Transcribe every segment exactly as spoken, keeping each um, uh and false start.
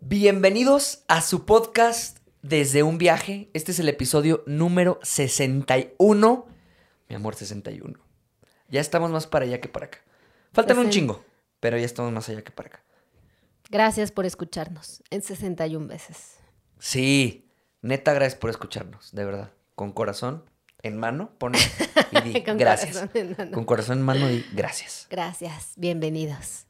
Bienvenidos a su podcast Desde un Viaje. Este es el episodio número sesenta y uno. Mi amor, sesenta y uno. Ya estamos más para allá que para acá. Faltan un chingo, pero ya estamos más allá que para acá. Gracias por escucharnos en sesenta y una veces. Sí, neta, gracias por escucharnos, de verdad. Con corazón en mano, pon y di Con gracias. corazón en mano. Con corazón en mano, di gracias. Gracias, bienvenidos.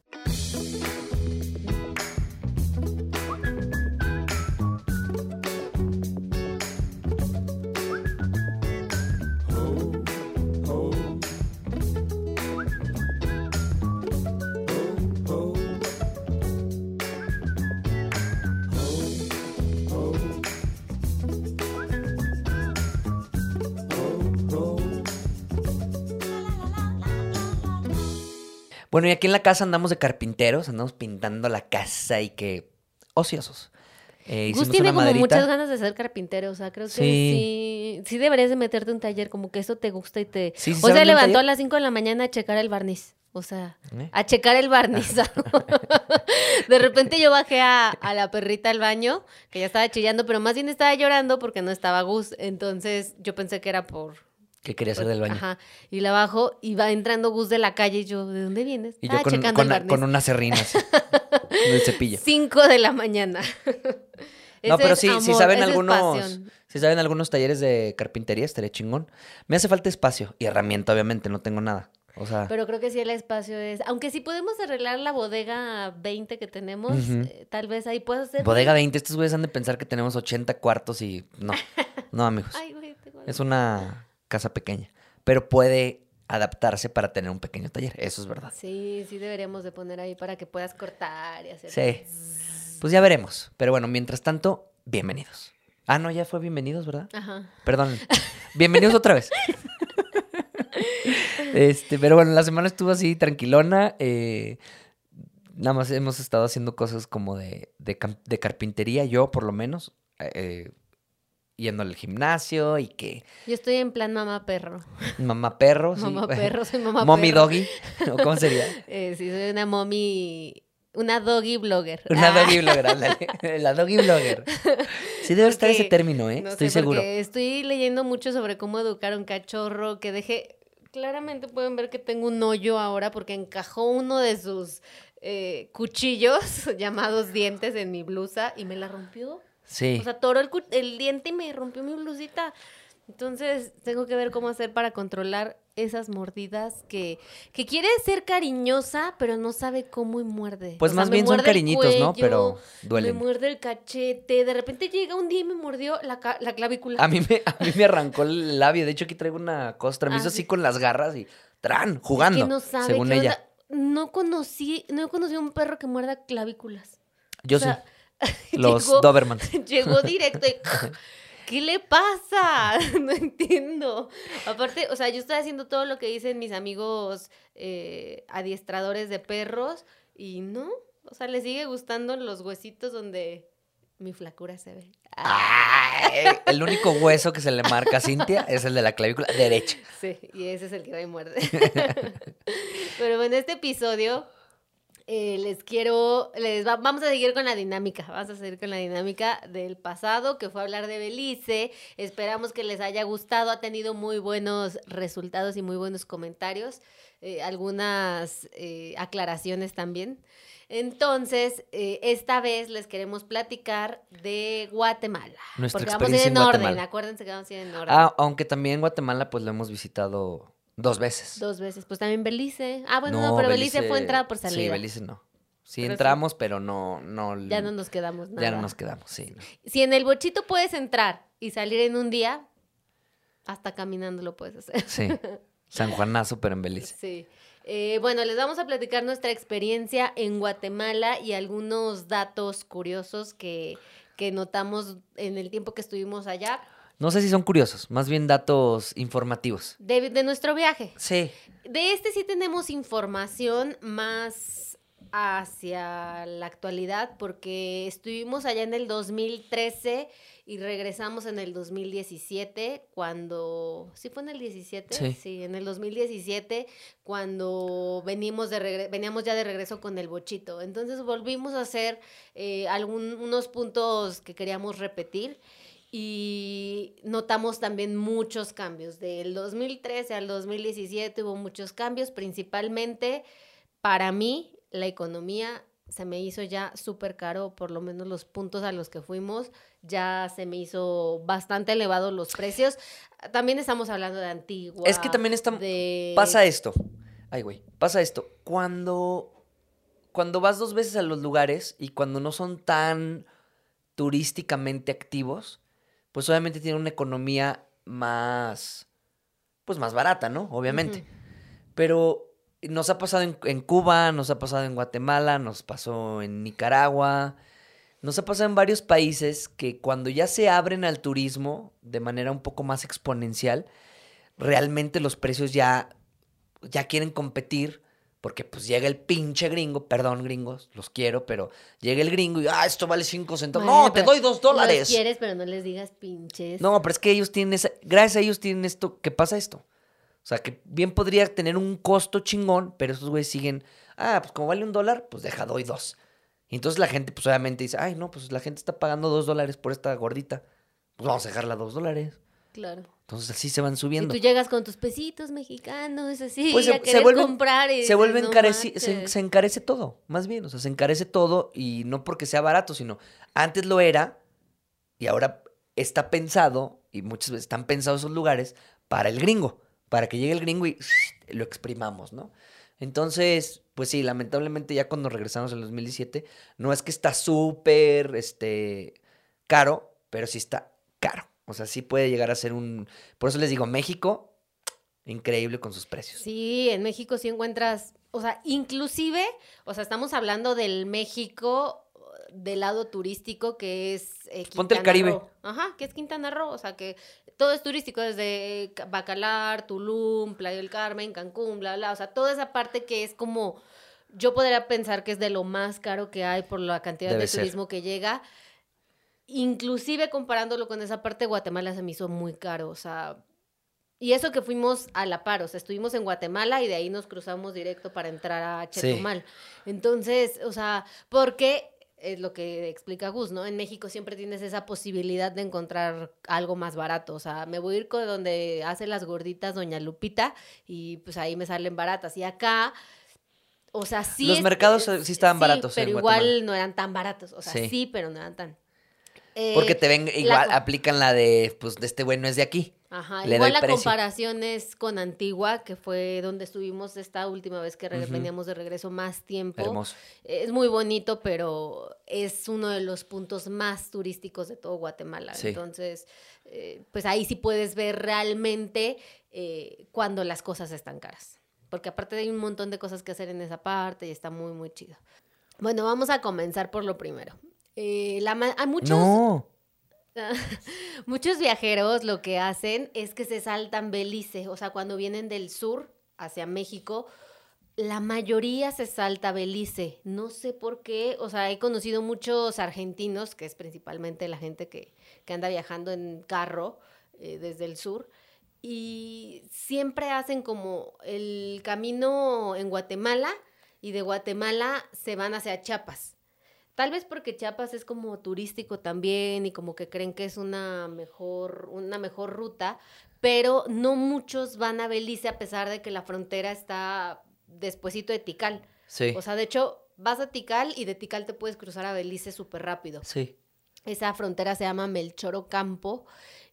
Bueno, y aquí en la casa andamos de carpinteros, andamos pintando la casa y que ociosos. Eh, Gus hicimos tiene una como maderita. muchas ganas de ser carpintero, o sea, creo que Sí. sí, sí deberías de meterte a un taller, como que eso te gusta y te... Sí, sí, o ¿saben sea, de un levantó taller? a las cinco de la mañana a checar el barniz, o sea, ¿Eh? a checar el barnizado. De repente yo bajé a, a la perrita al baño, que ya estaba chillando, pero más bien estaba llorando porque no estaba Gus, entonces yo pensé que era por... ¿Qué quería hacer del baño? Ajá, y la bajo y va entrando Gus de la calle y yo, ¿de dónde vienes? Y yo ah, con, checando con, el barniz. con una serrina así, con el cepillo. Cinco de la mañana. No, Ese pero es sí, amor, si saben ese es algunos, pasión. si saben algunos talleres de carpintería, estaría chingón. Me hace falta espacio y herramienta, obviamente, no tengo nada. O sea, Pero creo que sí el espacio es... Aunque sí podemos arreglar la bodega veinte que tenemos, Ujú. eh, tal vez ahí puedo hacer... bodega veinte, estos güeyes han de pensar que tenemos ochenta cuartos y no, no, amigos. Ay, güey, tengo... Es una casa pequeña, pero puede adaptarse para tener un pequeño taller, eso es verdad. Sí, sí deberíamos de poner ahí para que puedas cortar y hacer... Sí, pues ya veremos. Pero bueno, mientras tanto, bienvenidos. Ah, no, ya fue bienvenidos, ¿verdad? Ajá. Perdón. Bienvenidos otra vez. Este, pero bueno, la semana estuvo así tranquilona. eh, nada más hemos estado haciendo cosas como de, de, cam- de carpintería, yo por lo menos. eh, yendo al gimnasio y que Yo estoy en plan mamá perro. mamá perro. sí. Mamá perro, soy mamá Mommy perro. doggy. ¿O cómo sería? Eh, sí, soy una mommy... Una doggy blogger. Una Ah. doggy blogger, ándale. La doggy blogger. Sí debe estar ese Porque- término, ¿eh? No Estoy sé, seguro. porque estoy leyendo mucho sobre cómo educar a un cachorro que deje... Claramente pueden ver que tengo un hoyo ahora porque encajó uno de sus eh, cuchillos llamados dientes en mi blusa y me la rompió. Sí. O sea, toró el, cu- el diente y me rompió mi blusita. Entonces, tengo que ver cómo hacer para controlar esas mordidas que, que quiere ser cariñosa, pero no sabe cómo y muerde. Pues O sea, más me bien son muerde el cariñitos, ¿no? cuello, Pero Me duelen. muerde el cachete. De repente llega un día y me mordió la, ca- la clavícula. A mí, me, a mí me arrancó el labio. De hecho, aquí traigo una costra. Me Ah, hizo así sí. con las garras y ¡tran! Jugando. Es que no sabe según qué ella. onda. No conocí, no he conocido un perro que muerda clavículas. Yo O sea, sí. Los llegó- Dobermans. Llegó directo y... ¿Qué le pasa? No entiendo. Aparte, o sea, yo estoy haciendo todo lo que dicen mis amigos eh, adiestradores de perros y no, o sea, le sigue gustando los huesitos donde mi flacura se ve. Ay, el único hueso que se le marca a Cintia es el de la clavícula derecha. Sí, y ese es el que va y muerde. Pero bueno, este episodio eh, les quiero, les va- vamos a seguir con la dinámica, vamos a seguir con la dinámica del pasado, que fue hablar de Belice. Esperamos que les haya gustado, ha tenido muy buenos resultados y muy buenos comentarios, eh, algunas eh, aclaraciones también. Entonces, eh, esta vez les queremos platicar de Guatemala. Nuestra porque vamos a ir experiencia en en orden, Guatemala. acuérdense que vamos a ir en orden. Ah, aunque también Guatemala pues lo hemos visitado dos veces. Dos veces. Pues también Belice. Ah, bueno, no, pero Belice, fue entrada por salida. Sí, Belice no. Sí Pero entramos, pero no, no. Ya no nos quedamos nada. Ya no nos quedamos, sí. no. Si en el bochito puedes entrar y salir en un día, hasta caminando lo puedes hacer. Sí. San Juanazo, pero en Belice. Sí. Eh, bueno, les vamos a platicar nuestra experiencia en Guatemala y algunos datos curiosos que, que notamos en el tiempo que estuvimos allá No sé si son curiosos, más bien datos informativos. de, de nuestro viaje. Sí. De este sí tenemos información más hacia la actualidad, porque estuvimos allá en el dos mil trece y regresamos en el dos mil diecisiete, cuando... ¿Sí fue en el diecisiete? Sí. Sí, en el dos mil diecisiete, cuando venimos de regre- veníamos ya de regreso con el bochito. Entonces volvimos a hacer eh, algún, unos puntos que queríamos repetir y notamos también muchos cambios. Del dos mil trece al dos mil diecisiete hubo muchos cambios, principalmente para mí la economía se me hizo ya súper caro, por lo menos los puntos a los que fuimos, ya se me hizo bastante elevado los precios. También estamos hablando de Antigua. Es que también está... de... pasa esto. Ay, güey, pasa esto. Cuando, cuando vas dos veces a los lugares y cuando no son tan turísticamente activos, pues obviamente tienen una economía más, pues más barata, ¿no? Obviamente. Ujú. Pero nos ha pasado en, en Cuba, nos ha pasado en Guatemala, nos pasó en Nicaragua, nos ha pasado en varios países que cuando ya se abren al turismo de manera un poco más exponencial, realmente los precios ya, ya quieren competir, porque pues llega el pinche gringo, perdón gringos, los quiero, pero llega el gringo y, ah, esto vale cinco centavos, Bueno, no, te pero doy dos dólares. Los quieres, pero no les digas pinches. No, pero es que ellos tienen esa, gracias a ellos tienen esto, ¿qué pasa esto? O sea, que bien podría tener un costo chingón, pero esos güeyes siguen, ah, pues como vale un dólar, pues deja, doy dos. Y entonces la gente, pues obviamente dice, ay, no, pues la gente está pagando dos dólares por esta gordita. Pues vamos a dejarla dos dólares. Claro. Entonces así se van Y subiendo. tú llegas con tus pesitos mexicanos, así, Pues a se, querer se vuelve, comprar y se dices, vuelve "No encareci- se, manches". se encarece todo, más bien. O sea, se encarece todo y no porque sea barato, sino antes lo era y ahora está pensado, y muchas veces están pensados esos lugares para el gringo, para que llegue el gringo y lo exprimamos, ¿no? Entonces, pues sí, lamentablemente ya cuando regresamos en el dos mil diecisiete, no es que está súper este, caro, pero sí está caro. O sea, sí puede llegar a ser un... Por eso les digo, México, increíble con sus precios. Sí, en México sí encuentras, o sea, inclusive, o sea, estamos hablando del México del lado turístico que es eh, Ponte el Quintana Caribe. Roo. Ajá, que es Quintana Roo, o sea, que todo es turístico, desde Ca- Bacalar, Tulum, Playa del Carmen, Cancún, bla, bla, o sea, toda esa parte que es como, yo podría pensar que es de lo más caro que hay por la cantidad Debe de ser. turismo que llega. Inclusive comparándolo con esa parte, Guatemala se me hizo muy caro, o sea, y eso que fuimos a la par, o sea, estuvimos en Guatemala y de ahí nos cruzamos directo para entrar a Sí. Chetumal. Entonces, o sea, porque es lo que explica Gus, ¿no? En México siempre tienes esa posibilidad de encontrar algo más barato, o sea, me voy a ir con donde hace las gorditas Doña Lupita y pues ahí me salen baratas. Y acá, o sea, sí. Los es- mercados, es- sí estaban baratos pero en igual Guatemala. no eran tan baratos, o sea, sí, Sí. pero no eran tan. Eh, Porque te ven, la igual co- aplican la de, pues, de este güey no es de aquí. Ajá, Le igual doy la precio. comparación es con Antigua, que fue donde estuvimos esta última vez que re- Ujú. veníamos de regreso más tiempo. Hermoso. Es muy bonito, pero es uno de los puntos más turísticos de todo Guatemala. Sí. Entonces, eh, pues ahí sí puedes ver realmente eh, cuando las cosas están caras. Porque aparte hay un montón de cosas que hacer en esa parte y está muy, muy chido. Bueno, vamos a comenzar por lo primero. Eh, la ma- hay muchos... No. Muchos viajeros lo que hacen es que se saltan Belice, o sea, cuando vienen del sur hacia México, la mayoría se salta Belice. No sé por qué, o sea, he conocido muchos argentinos, que es principalmente la gente que, que anda viajando en carro eh, desde el sur, y siempre hacen como el camino en Guatemala y de Guatemala se van hacia Chiapas. Tal vez porque Chiapas es como turístico también y como que creen que es una mejor, una mejor ruta, pero no muchos van a Belice a pesar de que la frontera está despuesito de Tikal. Sí. O sea, de hecho, vas a Tikal y de Tikal te puedes cruzar a Belice súper rápido. Sí. Esa frontera se llama Melchor Ocampo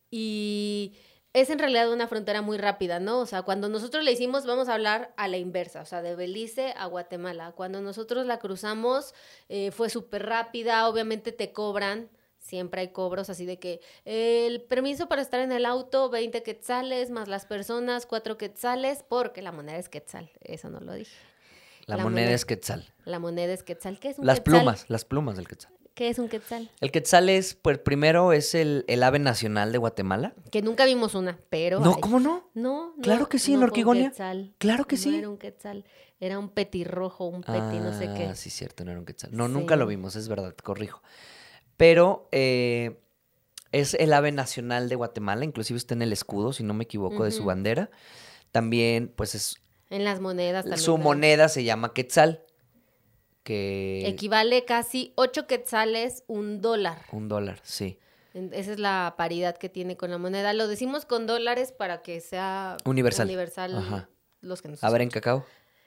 y es en realidad una frontera muy rápida, ¿no? O sea, cuando nosotros la hicimos, vamos a hablar a la inversa, o sea, de Belice a Guatemala. Cuando nosotros la cruzamos, eh, fue súper rápida, obviamente te cobran, siempre hay cobros, así de que el permiso para estar en el auto, veinte quetzales, más las personas, cuatro quetzales, porque la moneda es quetzal, eso no lo dije. La, La moneda, moneda- es quetzal. La moneda es quetzal. ¿Qué es un Las quetzal? plumas, las plumas del quetzal. ¿Qué es un quetzal? El quetzal es, pues, primero es el, el ave nacional de Guatemala. Que nunca vimos una, pero No, hay. ¿cómo no? No, no. Claro que sí, en no fue un Orquigonia. quetzal. Claro que No sí. era un quetzal. Era un petirrojo, un peti, ah, no sé qué. sí, cierto, no era un quetzal. No, Sí. nunca lo vimos, es verdad, corrijo. Pero eh, es el ave nacional de Guatemala, inclusive está en el escudo, si no me equivoco, de su Ujú. bandera. También, pues es En las monedas también. su creo. moneda se llama quetzal, que Equivale casi ocho quetzales, un dólar. un dólar, sí. En- Esa es la paridad que tiene con la moneda. Lo decimos con dólares para que sea Universal. universal Ajá. los que nos A ver, en escuchan. cacao.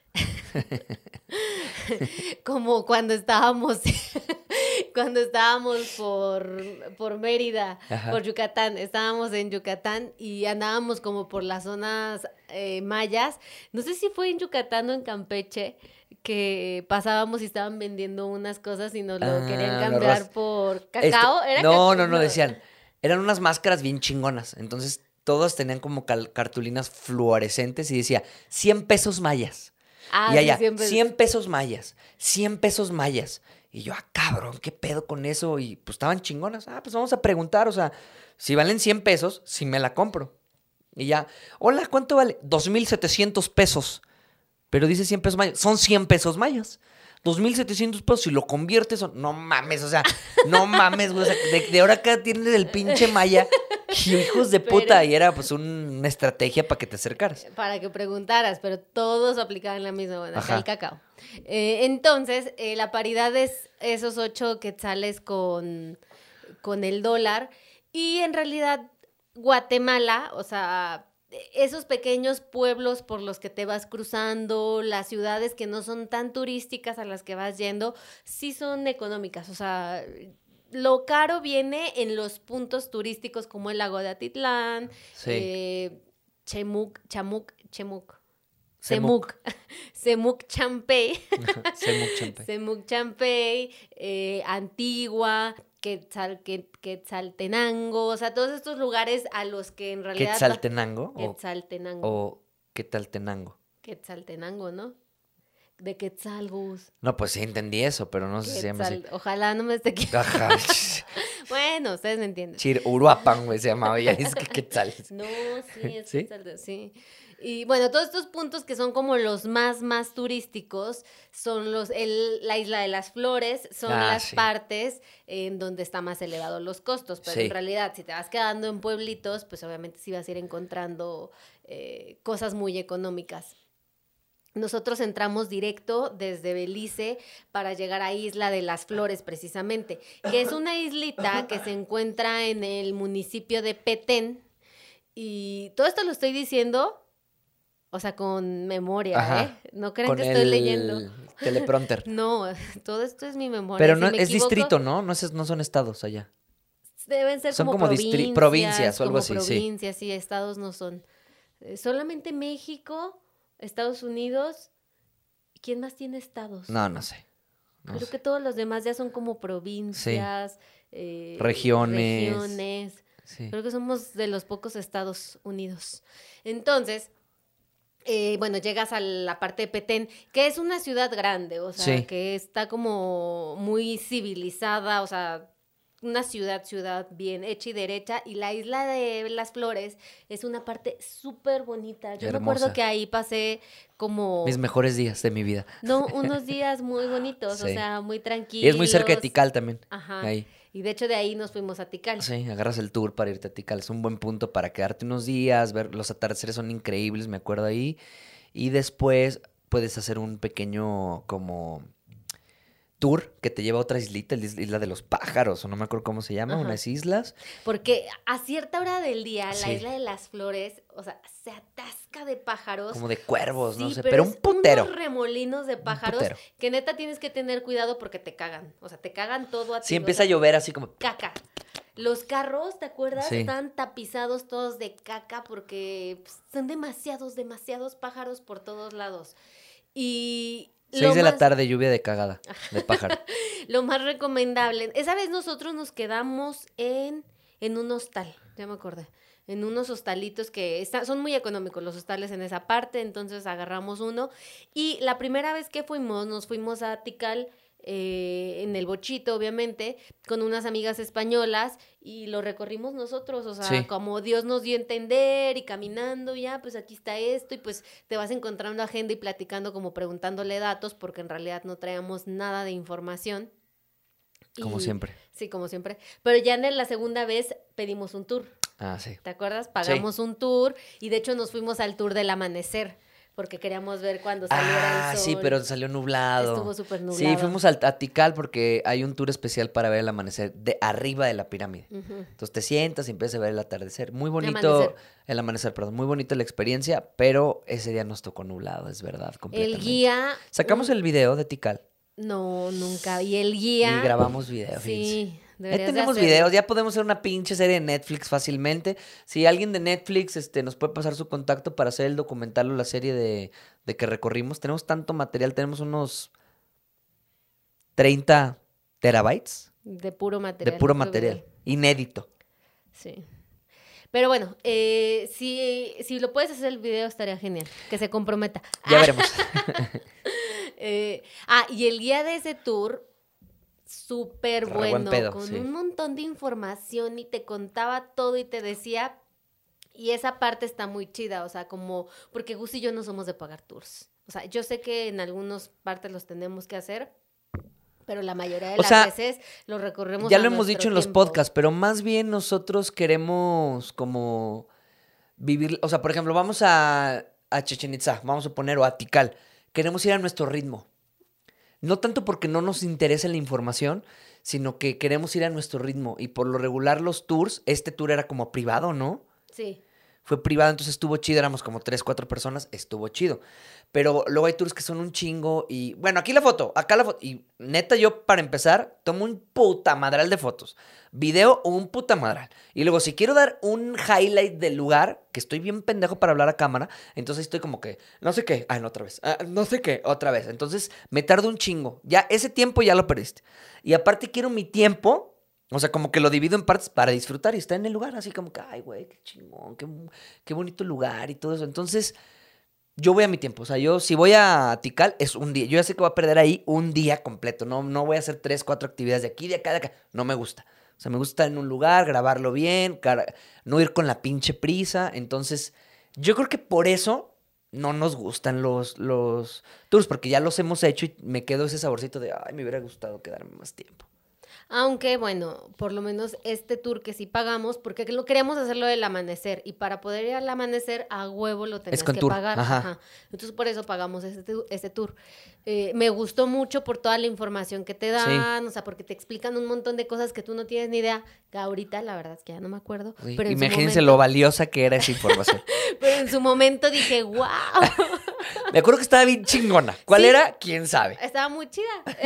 Como cuando estábamos, cuando estábamos por, por Mérida, Ajá. por Yucatán, estábamos en Yucatán y andábamos como por las zonas eh, mayas. No sé si fue en Yucatán o en Campeche que pasábamos y estaban vendiendo unas cosas y nos lo Ah, querían lo cambiar ros- por Este, cacao. ¿Era no, cacao? no, no, decían. Eran unas máscaras bien chingonas. Entonces, todos tenían como cal- cartulinas fluorescentes y decía cien pesos mayas. Ah, Y sí, allá, siempre. cien pesos mayas, cien pesos mayas. Y yo, ah, cabrón, ¿qué pedo con eso? Y pues estaban chingonas. Ah, pues vamos a preguntar, o sea, si valen cien pesos, si me la compro. Y ya, hola, ¿cuánto vale? dos mil setecientos pesos. Pero dice cien pesos mayas. Son cien pesos mayas. dos mil setecientos pesos. Si lo conviertes, son... no mames, o sea, no mames, güey. O sea, de, de ahora acá tienes el pinche maya. Y hijos de Pero- puta. Y era pues un- una estrategia para que te acercaras. Para que preguntaras, pero todos aplicaban la misma, bueno, acá Ajá. el cacao. Eh, entonces, eh, la paridad es esos ocho quetzales con, con el dólar. Y en realidad, Guatemala, o sea, esos pequeños pueblos por los que te vas cruzando, las ciudades que no son tan turísticas a las que vas yendo, sí son económicas. O sea, lo caro viene en los puntos turísticos como el lago de Atitlán, Sí. eh, Chemuc, Chamuc, Chemuc, Semuc. Semuc, Semuc Champey, Semuc Champey. Semuc Champey, eh, Antigua, Quetzal, que, Quetzaltenango, o sea, todos estos lugares a los que en realidad... ¿Quetzaltenango o, Quetzaltenango. o Quetzaltenango? Quetzaltenango, ¿no? De Quetzalgus. No, pues sí entendí eso, pero no sé si se llama así. Quetzal- Ojalá no me esté equivocando. Ajá. Bueno, ustedes me entienden. Chir, Uruapan, güey, se llamaba. Ya es que Quetzal. No, sí, es ¿Sí? Quetzal- sí. Y bueno, todos estos puntos que son como los más, más turísticos son los, el, la Isla de las Flores, son Ah, las sí. partes en donde está más elevado los costos, pero Sí. en realidad si te vas quedando en pueblitos, pues obviamente sí vas a ir encontrando eh, cosas muy económicas. Nosotros entramos directo desde Belice para llegar a Isla de las Flores, precisamente, que es una islita que se encuentra en el municipio de Petén. Y todo esto lo estoy diciendo, o sea, con memoria, Ajá. ¿eh? No crean Con que estoy el leyendo. teleprompter. No, todo esto es mi memoria. Pero Si no, me es equivoco, distrito, ¿no? No, es- no son estados allá. Deben ser Son como, como distri- provincias, provincias o algo como así, sí. provincias, sí, estados no son. Eh, solamente México, Estados Unidos. ¿Quién más tiene estados? No, no sé. No Creo sé. que todos los demás ya son como provincias, eh, Regiones. regiones. Sí. Creo que somos de los pocos Estados Unidos. Entonces, eh, bueno, llegas a la parte de Petén, que es una ciudad grande, o sea, Sí. que está como muy civilizada, o sea, una ciudad, ciudad bien hecha y derecha, y la isla de las Flores es una parte súper bonita. Yo me acuerdo Hermosa. que ahí pasé como... Mis mejores días de mi vida. No, unos días muy bonitos, o Sí. sea, muy tranquilos. Y es muy cerca de Tikal también. Ajá. Ahí. Y de hecho de ahí nos fuimos a Tikal. Sí, agarras el tour para irte a Tikal. Es un buen punto para quedarte unos días, ver los atardeceres son increíbles, me acuerdo ahí. Y después puedes hacer un pequeño como tour que te lleva a otra islita, la isla de los pájaros, o no me acuerdo cómo se llama, Ajá. unas islas. Porque a cierta hora del día, Sí. la isla de las Flores, o sea, se atasca de pájaros. Como de cuervos, no Sí, sé, pero, es un putero. unos remolinos de pájaros putero. que neta tienes que tener cuidado porque te cagan. O sea, te cagan todo a ti. Sí, o empieza a sea, llover así como... caca. Los carros, ¿te acuerdas? Sí. Están tapizados todos de caca porque pues, son demasiados, demasiados pájaros por todos lados. Y lo Seis de la más- tarde, lluvia de cagada, de pájaro. Lo más recomendable. Esa vez nosotros nos quedamos en, en un hostal, ya me acordé. En unos hostalitos que está- son muy económicos los hostales en esa parte, entonces agarramos uno. Y la primera vez que fuimos, nos fuimos a Tikal eh, en el bochito, obviamente, con unas amigas españolas y lo recorrimos nosotros, o sea, Sí. como Dios nos dio a entender y caminando ya, pues aquí está esto y pues te vas encontrando agenda y platicando como preguntándole datos porque en realidad no traíamos nada de información. Como Y- siempre. Sí, como siempre. Pero ya en la segunda vez pedimos un tour. Ah, sí. ¿Te acuerdas? Pagamos un tour y de hecho nos fuimos al tour del amanecer porque queríamos ver cuando saliera Ah, el sol. sí, pero salió nublado. Estuvo súper Sí, nublado. fuimos al, a Tikal porque hay un tour especial para ver el amanecer de arriba de la pirámide. Ujú. Entonces te sientas y empiezas a ver el atardecer. Muy bonito. Amanecer. El amanecer, perdón. Muy bonita la experiencia, pero ese día nos tocó nublado, es verdad, El completamente. guía... Sacamos un- el video de Tikal No, nunca. Y el guía... y grabamos video, fíjense. Sí, Ya deberías de tenemos hacerlo. videos, ya podemos hacer una pinche serie de Netflix fácilmente. Si alguien de Netflix este, nos puede pasar su contacto para hacer el documental o la serie de, de que recorrimos, tenemos tanto material, tenemos unos treinta terabytes De puro material. de puro creo que material, inédito. Sí. Pero bueno, eh, si, si lo puedes hacer el video estaría genial. Que se comprometa. Ya veremos. Eh, ah, y el guía de ese tour, súper Re buen bueno, pedo, con sí. un montón de información y te contaba todo y te decía, y esa parte está muy chida, o sea, como, porque Gus y yo no somos de pagar tours. O sea, yo sé que en algunas partes los tenemos que hacer, pero la mayoría de O las sea, veces los recorremos Ya a lo hemos nuestro dicho en los tiempo. podcasts, pero más bien nosotros queremos como vivir, o sea, por ejemplo, vamos a, a Chichén Itzá, vamos a poner, o a Tikal, queremos ir a nuestro ritmo. No tanto porque no nos interesa la información, sino que queremos ir a nuestro ritmo. Y por lo regular los tours, este tour era como privado, ¿no? Sí. Fue privado, entonces estuvo chido, éramos como tres, cuatro personas, estuvo chido. Pero luego hay tours que son un chingo y, bueno, aquí la foto, acá la foto. Y neta, yo para empezar, tomo un puta madral de fotos. Video, un puta madral. Y luego, si quiero dar un highlight del lugar, que estoy bien pendejo para hablar a cámara, entonces estoy como que, no sé qué, ah, no, otra vez, ah, no sé qué, otra vez. Entonces, me tardo un chingo. Ya, ese tiempo ya lo perdiste. Y aparte quiero mi tiempo. O sea, como que lo divido en partes para disfrutar y está en el lugar, así como que, ay, güey, qué chingón, qué, qué bonito lugar y todo eso. Entonces, yo voy a mi tiempo. O sea, yo si voy a Tikal es un día. Yo ya sé que voy a perder ahí un día completo. No, no voy a hacer tres, cuatro actividades de aquí, de acá, de acá. No me gusta. O sea, me gusta estar en un lugar, grabarlo bien, cara- no ir con la pinche prisa. Entonces, yo creo que por eso no nos gustan los, los tours, porque ya los hemos hecho y me quedo ese saborcito de, ay, me hubiera gustado quedarme más tiempo. Aunque, bueno, por lo menos este tour que sí pagamos, porque lo queríamos hacerlo del amanecer, y para poder ir al amanecer, a huevo lo tenías con que tour, pagar. ajá. Ajá. Entonces, por eso pagamos este, tu- este tour. Eh, me gustó mucho por toda la información que te dan, o sea, porque te explican un montón de cosas que tú no tienes ni idea, que ahorita la verdad es que ya no me acuerdo. Sí, Pero en su imagínense momento- lo valiosa que era esa información. Pero en su momento dije, wow, Me acuerdo que estaba bien chingona. ¿Cuál Sí. era? ¿Quién sabe? estaba muy chida.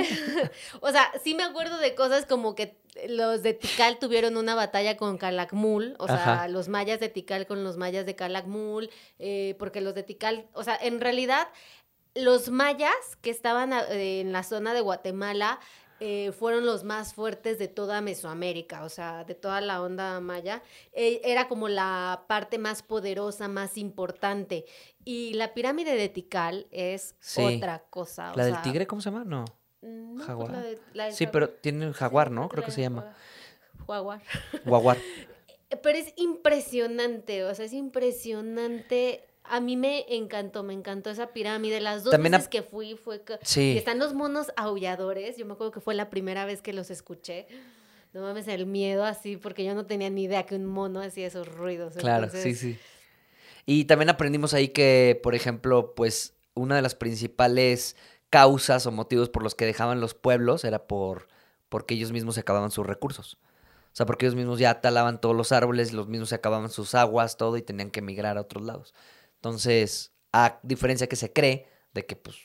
O sea, sí me acuerdo de cosas como que los de Tikal tuvieron una batalla con Calakmul, o sea, Ajá. los mayas de Tikal con los mayas de Calakmul, eh, porque los de Tikal, o sea, en realidad, los mayas que estaban a- eh, en la zona de Guatemala eh, fueron los más fuertes de toda Mesoamérica, o sea, de toda la onda maya. Eh, era como la parte más poderosa, más importante. Y la pirámide de Tikal es Sí. otra cosa. o ¿La del sea, tigre cómo se llama? No. no, pues ¿Jaguar? la de- la del Sí, jaguar. pero tiene el jaguar, Sí, ¿no? la Creo que se llama. Jaguar. Guaguar. Pero es impresionante, o sea, es impresionante. A mí me encantó, me encantó esa pirámide. Las dos También veces a- que fui fue... que- Sí. Y están los monos aulladores. Yo me acuerdo que fue la primera vez que los escuché. No mames, el miedo así, porque yo no tenía ni idea que un mono hacía esos ruidos. Claro, Entonces, sí, sí. Y también aprendimos ahí que, por ejemplo, pues una de las principales causas o motivos por los que dejaban los pueblos era por porque ellos mismos se acababan sus recursos. O sea, porque ellos mismos ya talaban todos los árboles, los mismos se acababan sus aguas, todo, y tenían que emigrar a otros lados. Entonces, a diferencia que se cree de que pues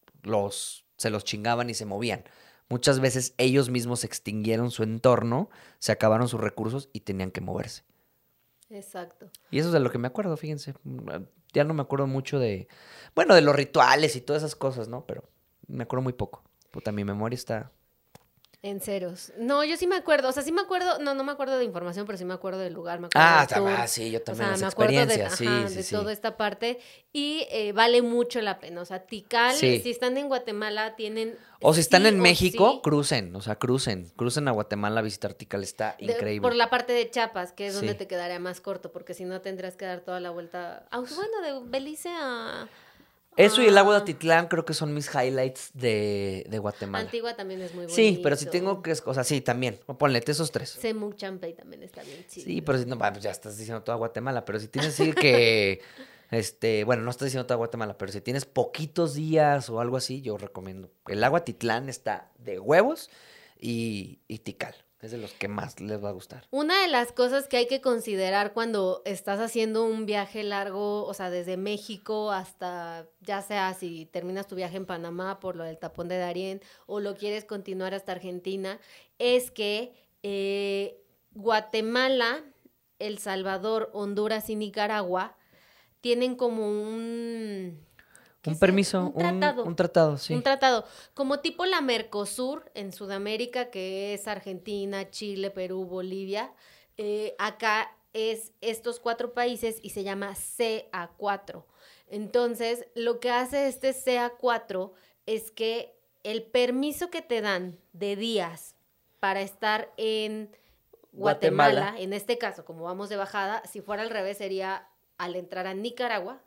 los se los chingaban y se movían. Muchas veces ellos mismos extinguieron su entorno, se acabaron sus recursos y tenían que moverse. Exacto. Y eso es de lo que me acuerdo, fíjense. Ya no me acuerdo mucho de, bueno, de los rituales y todas esas cosas, ¿no? Pero me acuerdo muy poco. Puta, mi memoria está En ceros. No, yo sí me acuerdo, o sea, sí me acuerdo, no, no me acuerdo de información, pero sí me acuerdo del lugar, me acuerdo Ah, del está, tour. ah, sí, yo también, O sea, las me acuerdo de, experiencias, sí, ajá, sí, de sí. toda esta parte y eh, vale mucho la pena. O sea, Tikal, Sí. si están en Guatemala, tienen O si están sí en o México, sí, crucen, o sea, crucen, crucen a Guatemala a visitar Tikal, está de- increíble. por la parte de Chiapas, que es donde Sí. te quedaría más corto, porque si no tendrías que dar toda la vuelta. Aunque bueno, de Belice a, Eso y el lago de a Atitlán creo que son mis highlights de, de Guatemala. Antigua también es muy bonito. Sí, pero si tengo que, es- o sea, sí, también, ponle esos tres. Semuc Champey también está bien chido. Sí, pero si no, bah, pues ya estás diciendo toda Guatemala, pero si tienes que decir que, este, bueno, no estás diciendo toda Guatemala, pero si tienes poquitos días o algo así, yo recomiendo. El lago Atitlán está de huevos y, y Tikal, es de los que más les va a gustar. Una de las cosas que hay que considerar cuando estás haciendo un viaje largo, o sea, desde México hasta, ya sea si terminas tu viaje en Panamá por lo del tapón de Darién o lo quieres continuar hasta Argentina, es que eh, Guatemala, El Salvador, Honduras y Nicaragua tienen como un... ¿qué Un sé? permiso, Un tratado. un, un tratado, sí. Un tratado, como tipo la Mercosur en Sudamérica, que es Argentina, Chile, Perú, Bolivia. Eh, acá es estos cuatro países y se llama C A cuatro. Entonces, lo que hace este C A cuatro es que el permiso que te dan de días para estar en Guatemala, Guatemala. en este caso, como vamos de bajada, si fuera al revés sería al entrar a Nicaragua,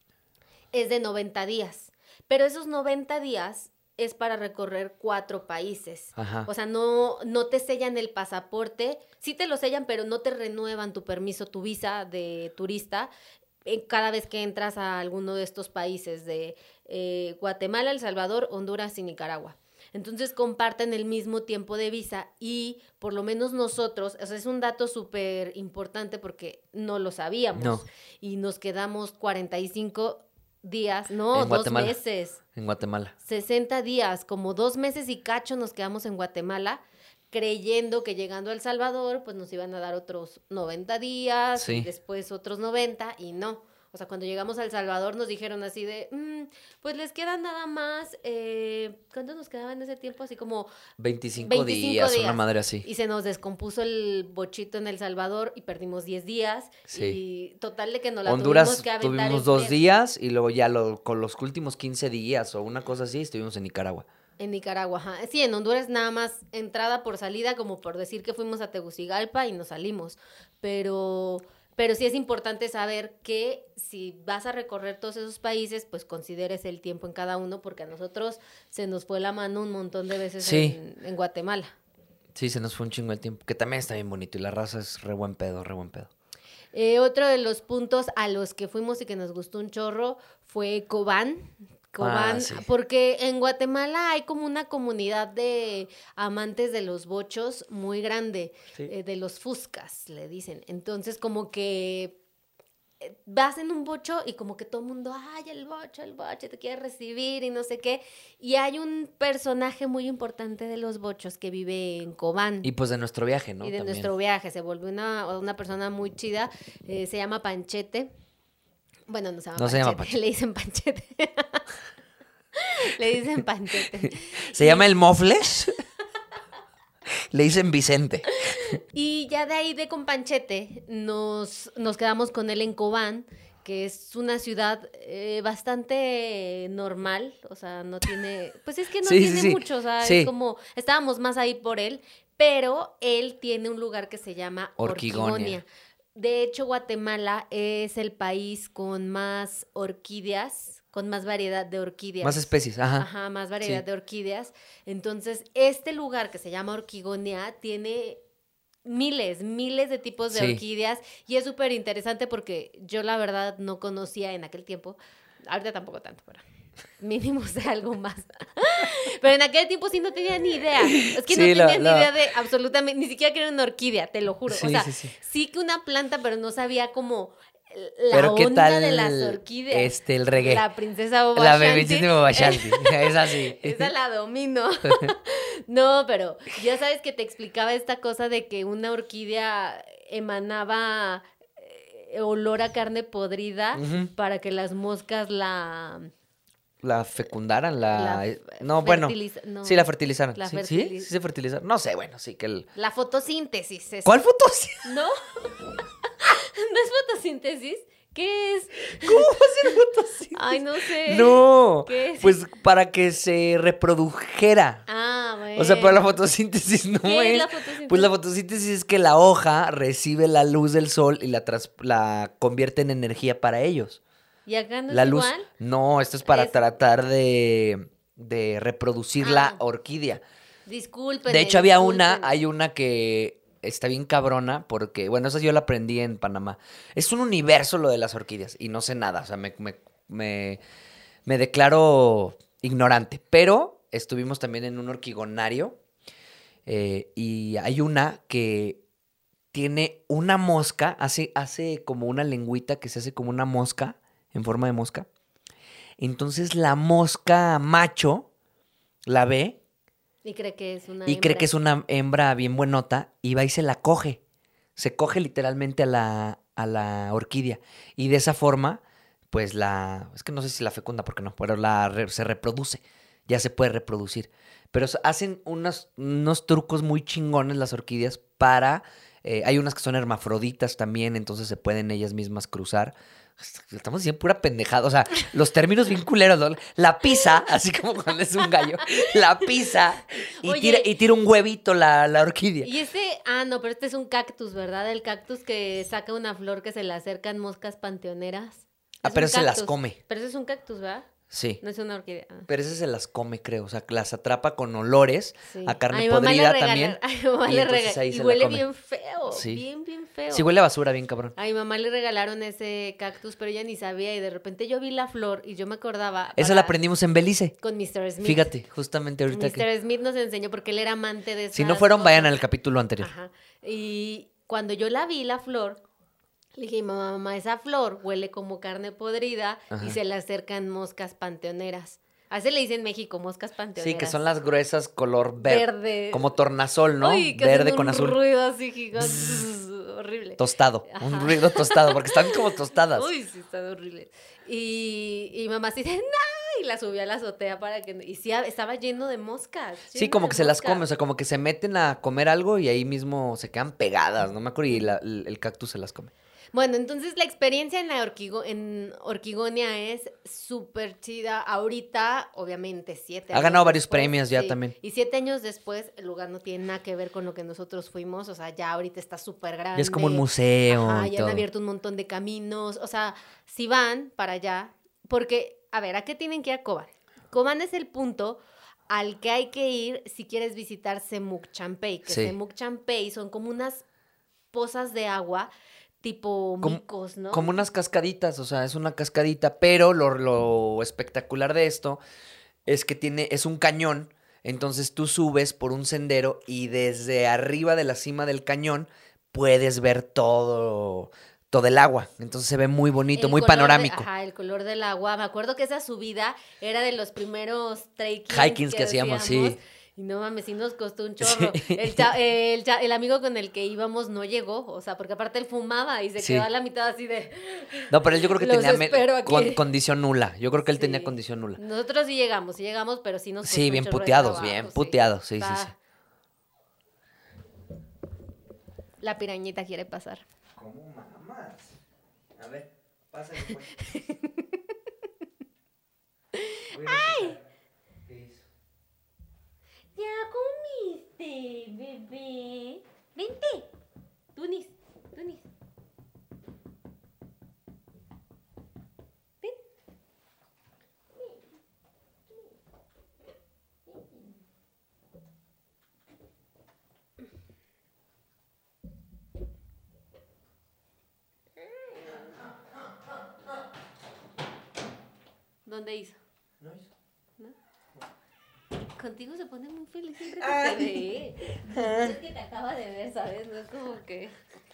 es de noventa días. Pero esos noventa días es para recorrer cuatro países. Ajá. O sea, no, no te sellan el pasaporte. Sí te lo sellan, pero no te renuevan tu permiso, tu visa de turista eh, cada vez que entras a alguno de estos países de eh, Guatemala, El Salvador, Honduras y Nicaragua. Entonces comparten el mismo tiempo de visa y por lo menos nosotros, o sea, es un dato súper importante porque no lo sabíamos. No. Y nos quedamos cuarenta y cinco días, no, En dos Guatemala. meses, En Guatemala. sesenta días, como dos meses y cacho nos quedamos en Guatemala creyendo que llegando a El Salvador pues nos iban a dar otros noventa días Sí. y después otros noventa y no. O sea, cuando llegamos a El Salvador nos dijeron así de, mm, pues les quedan nada más, eh, ¿cuánto nos quedaba en ese tiempo? Así como veinticinco, veinticinco días, días. una madre así. Y se nos descompuso el bochito en El Salvador y perdimos diez días. Sí. Y total de que nos la Honduras tuvimos que aventar tuvimos en dos friega. días y luego ya lo, con los últimos quince días o una cosa así estuvimos en Nicaragua. En Nicaragua, ajá. Sí, en Honduras nada más entrada por salida, como por decir que fuimos a Tegucigalpa y nos salimos. Pero, pero sí es importante saber que si vas a recorrer todos esos países, pues consideres el tiempo en cada uno, porque a nosotros se nos fue la mano un montón de veces Sí. en, en Guatemala. Sí, se nos fue un chingo el tiempo, que también está bien bonito y la raza es re buen pedo, re buen pedo. Eh, otro de los puntos a los que fuimos y que nos gustó un chorro fue Cobán. Cobán, Ah, sí. porque en Guatemala hay como una comunidad de amantes de los bochos muy grande, Sí. eh, de los fuscas, le dicen. Entonces, como que eh, vas en un bocho y como que todo el mundo, ay, el bocho, el bocho, te quiere recibir y no sé qué. Y hay un personaje muy importante de los bochos que vive en Cobán. Y pues de nuestro viaje, ¿no? Y de También. nuestro viaje, se volvió una, una persona muy chida, eh, se llama Panchete. Bueno, no se llama No se Panchete, llama Panchete. le dicen Panchete. Le dicen Panchete. ¿Se llama el Mofles? Le dicen Vicente. Y ya de ahí de con Panchete nos, nos quedamos con él en Cobán, que es una ciudad eh, bastante normal, o sea, no tiene, pues es que no Sí, sí, tiene sí. mucho, o sea, Sí. es como, estábamos más ahí por él, pero él tiene un lugar que se llama Orquigonia. Orquigonia. De hecho, Guatemala es el país con más orquídeas, con más variedad de orquídeas. Más especies, ajá. Ajá, más variedad Sí. de orquídeas. Entonces, este lugar que se llama Orquigonia tiene miles, miles de tipos de Sí. orquídeas y es súper interesante porque yo la verdad no conocía en aquel tiempo, ahorita tampoco tanto, pero mínimo sé algo más. Pero en aquel tiempo sí no tenía ni idea. Es que Sí, no la- tenía ni la- idea de absolutamente, ni siquiera que era una orquídea, te lo juro. Sí, o sea, sí, sí. sí que una planta, pero no sabía como la Pero ¿qué onda tal de las orquídeas. este, el reggae? La princesa Boba La Shanti. bebecita Boba Shanti. Es así. Esa la domino. No, pero ya sabes que te explicaba esta cosa de que una orquídea emanaba eh, olor a carne podrida Ujú. para que las moscas la la fecundaran, la... La eh, f- no, bueno, fertiliza- no. sí, la fertilizaron. La ¿Sí? fertiliz- ¿Sí? ¿Sí se fertilizaron? No sé, bueno, sí que el... La fotosíntesis. Es... ¿Cuál fotosíntesis? ¿No? ¿No es fotosíntesis? ¿Qué es? ¿Cómo va a ser fotosíntesis? Ay, no sé. No, ¿Qué es? pues para que se reprodujera. Ah, bueno. O sea, pero la fotosíntesis no ¿Qué es es. la fotosíntesis? Pues la fotosíntesis es que la hoja recibe la luz del sol y la, tras- la convierte en energía para ellos. ¿Y acá no La es luz. igual? No, esto es para Es- tratar de, de reproducir la Ah. orquídea. Disculpen. De hecho, había una, hay una que está bien cabrona porque, bueno, esa yo la aprendí en Panamá. Es un universo lo de las orquídeas y no sé nada, o sea, me, me, me, me declaro ignorante. Pero estuvimos también en un orquigonario eh, y hay una que tiene una mosca, hace, hace como una lengüita que se hace como una mosca, en forma de mosca. Entonces la mosca macho la ve Y cree que es una y cree hembra. que es una hembra bien buenota y va y se la coge. Se coge literalmente a la, a la orquídea. Y de esa forma, pues la... Es que no sé si la fecunda porque no, pero la re- se reproduce. Ya se puede reproducir. Pero s- hacen unos, unos trucos muy chingones las orquídeas para... eh, hay unas que son hermafroditas también, entonces se pueden ellas mismas cruzar. Estamos diciendo pura pendejada. O sea, los términos bien culeros, ¿no? La pisa, así como cuando es un gallo. La pisa y, Oye. tira, y tira un huevito la, la orquídea. Y este, ah, no, pero este es un cactus, ¿verdad? El cactus que saca una flor que se le acercan moscas panteoneras. Ah, Es pero un se las cactus. come. Pero eso es un cactus, ¿verdad? Sí. No es una orquídea. Ah, Pero ese se las come, creo. O sea, que las atrapa con olores sí. a carne mi mamá le podrida regala- también. A mi mamá y le entonces regala- ahí Y se la huele come. bien feo. Sí. Bien, bien feo. Sí, huele a basura bien cabrón. A mi mamá le regalaron ese cactus, pero ella ni sabía. Y de repente yo vi la flor y yo me acordaba. Esa para- la aprendimos en Belice. Con mister Smith. Fíjate, justamente ahorita que... mister Smith nos enseñó porque él era amante de Si no esas fueron, vayan cosas. al capítulo anterior. Ajá. Y cuando yo la vi, la flor, le dije, mamá, mamá, esa flor huele como carne podrida Ajá. y se le acercan moscas panteoneras. Así le dicen en México, moscas panteoneras. Sí, que son las gruesas color ver- Verde. como tornasol, ¿no? Uy, que Verde hacen con un azul. ruido así gigante. Horrible. Tostado. Ajá. Un ruido tostado, porque están como tostadas. Uy, sí, está horrible. Y, y mamá así de, ¡no! Y la subió a la azotea para que... Y sí, estaba lleno de moscas. Sí, lleno como de que se las moscas. come, o sea, como que se meten a comer algo y ahí mismo se quedan pegadas, no me acuerdo, y la- el, el cactus se las come. Bueno, entonces la experiencia en la orquigo- en Orquigonia es súper chida. Ahorita, obviamente, siete Ha años ganado varios después, premios ya sí. también. Y siete años después, el lugar no tiene nada que ver con lo que nosotros fuimos. O sea, ya ahorita está súper grande. Ya es como un museo Ajá, y ya todo. han abierto un montón de caminos. O sea, si van para allá, porque, a ver, ¿a qué tienen que ir a Cobán? Cobán es el punto al que hay que ir si quieres visitar Semuc Champey. Que Sí. Semuc Champey son como unas pozas de agua tipo Como- micos, ¿no? Como unas cascaditas, o sea, es una cascadita, pero lo, lo espectacular de esto es que tiene, es un cañón, entonces tú subes por un sendero y desde arriba de la cima del cañón puedes ver todo, todo el agua, entonces se ve muy bonito, El muy color de- panorámico. ajá, el color del agua. Me acuerdo que esa subida era de los primeros trekkings Hikings que hacíamos, sí. Y no mames, sí nos costó un chorro. El, cha- el, cha- el amigo con el que íbamos no llegó, o sea, porque aparte él fumaba y se Sí. quedó a la mitad así de... No, pero él yo creo que Los tenía me- espero aquí. con- condición nula, yo creo que él tenía Sí. condición nula. Nosotros sí llegamos, sí llegamos, pero sí nos costó Sí, un bien chorro de puteados, trabajo, bien sí. puteados, sí, sí, Va. sí. La pirañita quiere pasar. ¿Cómo mamas? A ver, pásale pues. ¡Ay! ¿Ya comiste, bebé? Vente. Tunis, Tunis. Ven. ¿Dónde hizo? No hizo. Contigo se pone muy feliz siempre que te ve. Es que te acaba de ver, ¿sabes? No es como que...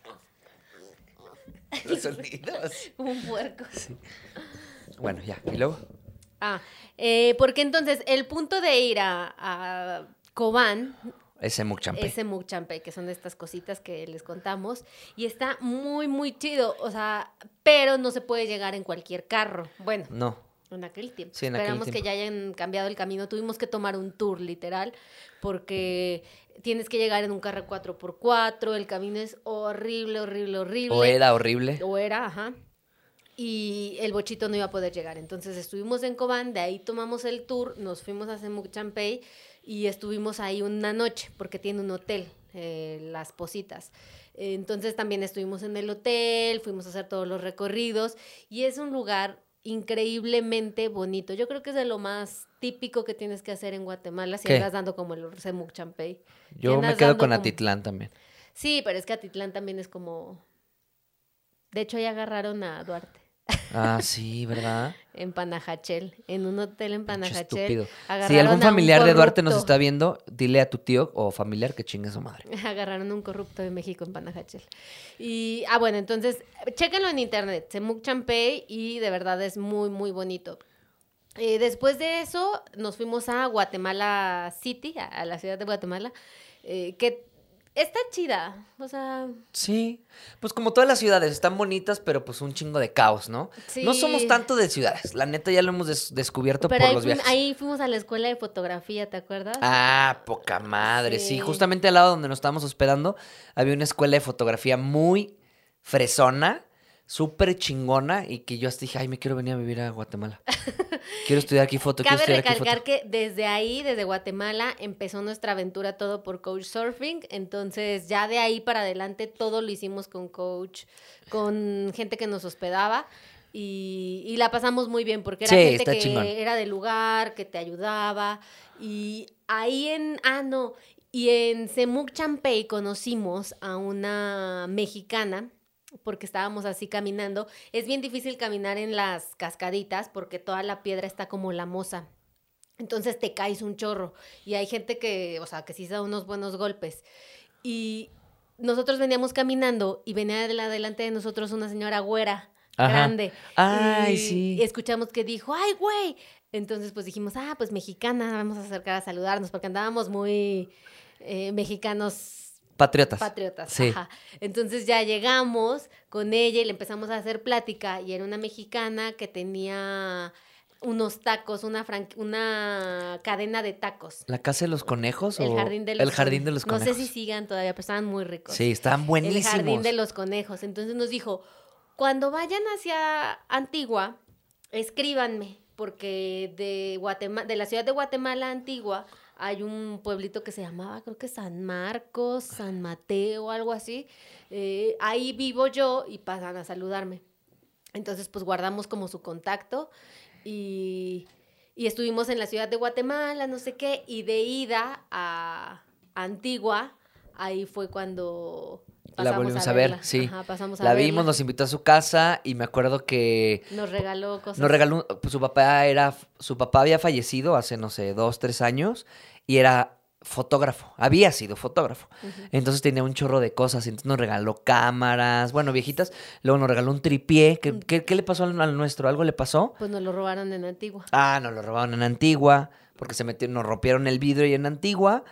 Los sonidos. Como un puerco. Bueno, ya, y luego. Ah, eh, porque entonces el punto de ir a, a Cobán Ese Muchampe. es Semuc Champey, que son estas cositas que les contamos. Y está muy, muy chido. O sea, pero no se puede llegar en cualquier carro. Bueno, No. En aquel tiempo. Sí, en aquel Esperamos tiempo. que ya hayan cambiado el camino. Tuvimos que tomar un tour, literal, porque tienes que llegar en un carro cuatro por cuatro. El camino es horrible, horrible, horrible. O era horrible. O era, ajá. Y el bochito no iba a poder llegar. Entonces estuvimos en Cobán, de ahí tomamos el tour, nos fuimos a Semuc Champey y estuvimos ahí una noche, porque tiene un hotel, eh, Las Positas. Entonces también estuvimos en el hotel, fuimos a hacer todos los recorridos y es un lugar increíblemente bonito. Yo creo que es de lo más típico que tienes que hacer en Guatemala si ¿Qué? andas dando como el Semuc Champey. Si Yo me andas quedo dando con como- Atitlán también. Sí, pero es que Atitlán también es como... De hecho, ya agarraron a Duarte. Ah, sí, ¿verdad? En Panajachel, en un hotel en Pinche Panajachel. estúpido. Si agarraron algún a un familiar de Duarte nos corrupto. está viendo, dile a tu tío o familiar que chingue su madre. Agarraron un corrupto de México en Panajachel. Y, ah, bueno, entonces, chéquenlo en internet, Semuc Champey, y de verdad es muy, muy bonito. Eh, después de eso, nos fuimos a Guatemala City, a, a la ciudad de Guatemala, eh, que está chida, o sea... Sí, pues como todas las ciudades, están bonitas, pero pues un chingo de caos, ¿no? Sí. No somos tanto de ciudades, la neta ya lo hemos des- descubierto Pero por ahí, los fuim- viajes. ahí fuimos a la escuela de fotografía, ¿te acuerdas? Ah, poca madre, sí. Sí. Justamente al lado donde nos estábamos hospedando había una escuela de fotografía muy fresona, súper chingona, y que yo hasta dije, ay, me quiero venir a vivir a Guatemala. Quiero estudiar aquí foto, quiero Cabe estudiar aquí recalcar foto. que desde ahí, desde Guatemala, empezó nuestra aventura todo por Couchsurfing. Entonces, ya de ahí para adelante, todo lo hicimos con coach, con gente que nos hospedaba. Y, y la pasamos muy bien porque era Sí, gente está que chingón. era del lugar, que te ayudaba. Y ahí en, ah, no, y en Semuc Champey conocimos a una mexicana porque estábamos así caminando. Es bien difícil caminar en las cascaditas porque toda la piedra está como lamosa. Entonces te caes un chorro. Y hay gente que, o sea, que sí da unos buenos golpes. Y nosotros veníamos caminando y venía de la delante de nosotros una señora güera, Ajá. grande. Ay, y, sí. y escuchamos que dijo, ¡ay, güey! Entonces pues dijimos, ah, pues mexicana, vamos a acercar a saludarnos porque andábamos muy eh, mexicanos Patriotas. patriotas. Sí. Ajá. Entonces ya llegamos con ella y le empezamos a hacer plática y era una mexicana que tenía unos tacos, una franqui- una cadena de tacos. ¿La casa de los conejos El o jardín de los el jardín Con- de los No conejos? sé si sigan todavía, pero estaban muy ricos. Sí, estaban buenísimos. El jardín de los conejos. Entonces nos dijo, cuando vayan hacia Antigua, escríbanme, porque de Guatemala, de la ciudad de Guatemala a Antigua hay un pueblito que se llamaba, creo que San Marcos, San Mateo, algo así. Eh, ahí vivo yo y pasan a saludarme. Entonces, pues guardamos como su contacto y, y estuvimos en la ciudad de Guatemala, no sé qué, y de ida a Antigua, ahí fue cuando La pasamos volvimos a, ver, verla. sí. Ajá, pasamos a La verla. vimos, nos invitó a su casa y me acuerdo que Nos regaló cosas. nos regaló, pues, su papá era, su papá había fallecido hace, no sé, dos, tres años y era fotógrafo, había sido fotógrafo. Ujú. Entonces tenía un chorro de cosas, entonces nos regaló cámaras, bueno, viejitas, luego nos regaló un tripié. ¿Qué, Mm. qué, qué le pasó al, al nuestro? ¿Algo le pasó? Pues nos lo robaron en Antigua. Ah, nos lo robaron en Antigua, porque se metió, nos rompieron el vidrio y en Antigua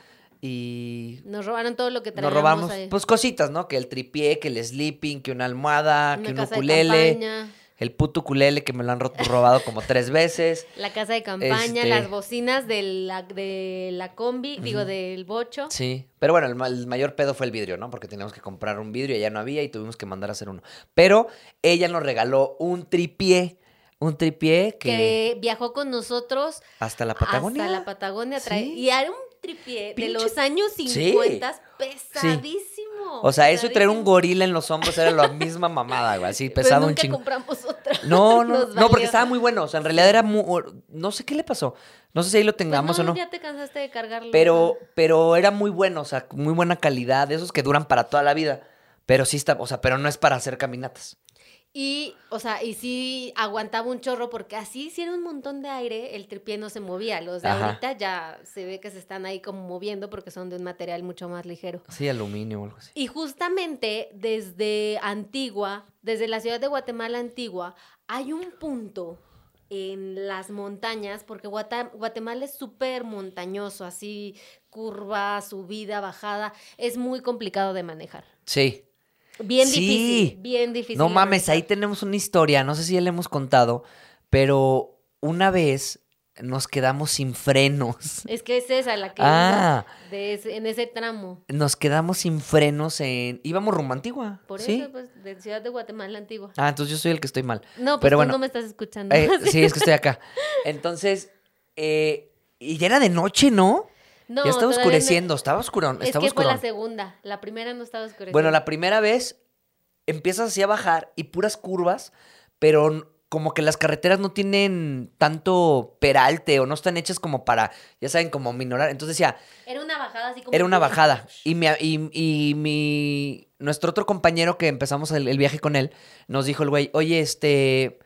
y Nos robaron todo lo que nos traíamos robamos, ahí. pues cositas, ¿no? Que el tripié, que el sleeping, que una almohada, Una que un casa de ukulele, campaña, el puto ukulele que me lo han ro- robado como tres veces. la casa de campaña, Este- las bocinas de la, de la combi, digo, Ujú. del bocho. Sí, pero bueno, el, ma- el mayor pedo fue el vidrio, ¿no? Porque teníamos que comprar un vidrio y ya no había y tuvimos que mandar a hacer uno. Pero ella nos regaló un tripié, un tripié que, Que viajó con nosotros hasta la Patagonia. hasta la Patagonia. Trae, Sí. Y era un tripié Pinche- de los años Sí. cincuenta, pesadísimo. O sea, eso y traer un pesadísimo. gorila en los hombros era la misma mamada, güey, así Pues pesado un nunca chingo. compramos otra. No, no, Nos no, valió. porque estaba muy bueno. O sea, en realidad era muy. No sé qué le pasó. No sé si ahí lo Pues tengamos no, o no. ya te cansaste de cargarlo. Pero, pero era muy bueno, o sea, muy buena calidad, de esos que duran para toda la vida. Pero sí está, o sea, pero no es para hacer caminatas. Y, o sea, y sí aguantaba un chorro porque así hiciera un montón de aire, el tripié no se movía. Los de Ajá. ahorita ya se ve que se están ahí como moviendo porque son de un material mucho más ligero. Sí, aluminio o algo así. Y justamente desde Antigua, desde la ciudad de Guatemala Antigua, hay un punto en las montañas, porque Guata- Guatemala es súper montañoso, así curva, subida, bajada, es muy complicado de manejar. Sí. Bien Sí. difícil, bien difícil. No de mames, manejar. ahí tenemos una historia, no sé si ya le hemos contado, pero una vez nos quedamos sin frenos. Es que es esa la que Ah. iba de ese- en ese tramo. Nos quedamos sin frenos en... Íbamos rumbo a Antigua. Por ¿sí? eso, pues, de Ciudad de Guatemala Antigua. Ah, entonces yo soy el que estoy mal. No, pues Pero tú bueno, no me estás escuchando. eh, sí, es que estoy acá. Entonces, eh, y ya era de noche, ¿no? No, ya estaba todavía no- oscureciendo, estaba oscurón, Es estaba que fue la oscurón. segunda. La primera no estaba oscurecida. Bueno, la primera vez empiezas así a bajar y puras curvas, pero n- como que las carreteras no tienen tanto peralte o no están hechas como para, ya saben, como minorar. Entonces decía, Era una bajada así como... era una que- bajada. Y mi, y, y mi nuestro otro compañero que empezamos el, el viaje con él, nos dijo el güey, oye, este...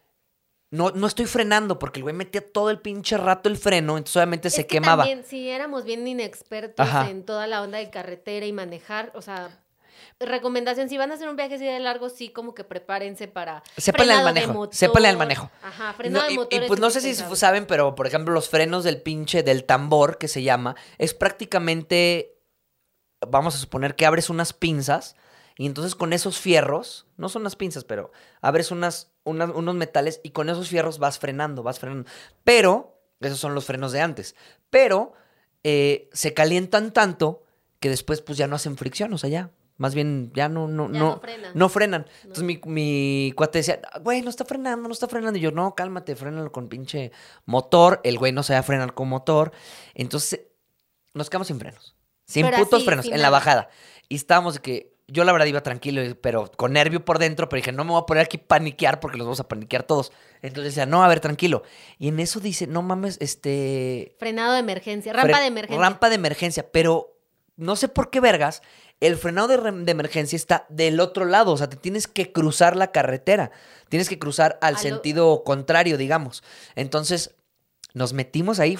No, no estoy frenando porque el güey metía todo el pinche rato el freno, entonces obviamente Es se que quemaba. también, sí, éramos bien inexpertos Ajá. en toda la onda de carretera y manejar, o sea... Recomendación, si van a hacer un viaje así de largo, sí, como que prepárense para Sépale al frenado de manejo, motor. sépale al manejo. Ajá, No, frenado de y, motor. y es pues no sé si indispensable. saben, pero por ejemplo los frenos del pinche, del tambor que se llama, es prácticamente, vamos a suponer que abres unas pinzas y entonces con esos fierros, no son unas pinzas, pero abres unas, unas- unos metales y con esos fierros vas frenando, vas frenando. Pero, esos son los frenos de antes, pero eh, se calientan tanto que después pues ya no hacen fricción, o sea, ya. Más bien, ya no, no, Ya no, no frenan. no frenan. Entonces mi, mi cuate decía, güey, no está frenando, no está frenando. Y yo, no, cálmate, frénalo con pinche motor. El güey no sabía frenar con motor. Entonces nos quedamos sin frenos. Sin Pero putos así, frenos, sin en la nada. bajada. Y estábamos de que, yo la verdad iba tranquilo, pero con nervio por dentro. Pero dije, no me voy a poner aquí a paniquear porque los vamos a paniquear todos. Entonces decía, no, a ver, tranquilo. Y en eso dice, no mames, este... Frenado de emergencia, rampa Fre- de emergencia. Rampa de emergencia, pero no sé por qué vergas, el frenado de, rem- de emergencia está del otro lado, o sea, te tienes que cruzar la carretera, tienes que cruzar al A lo- sentido contrario, digamos. Entonces, nos metimos ahí,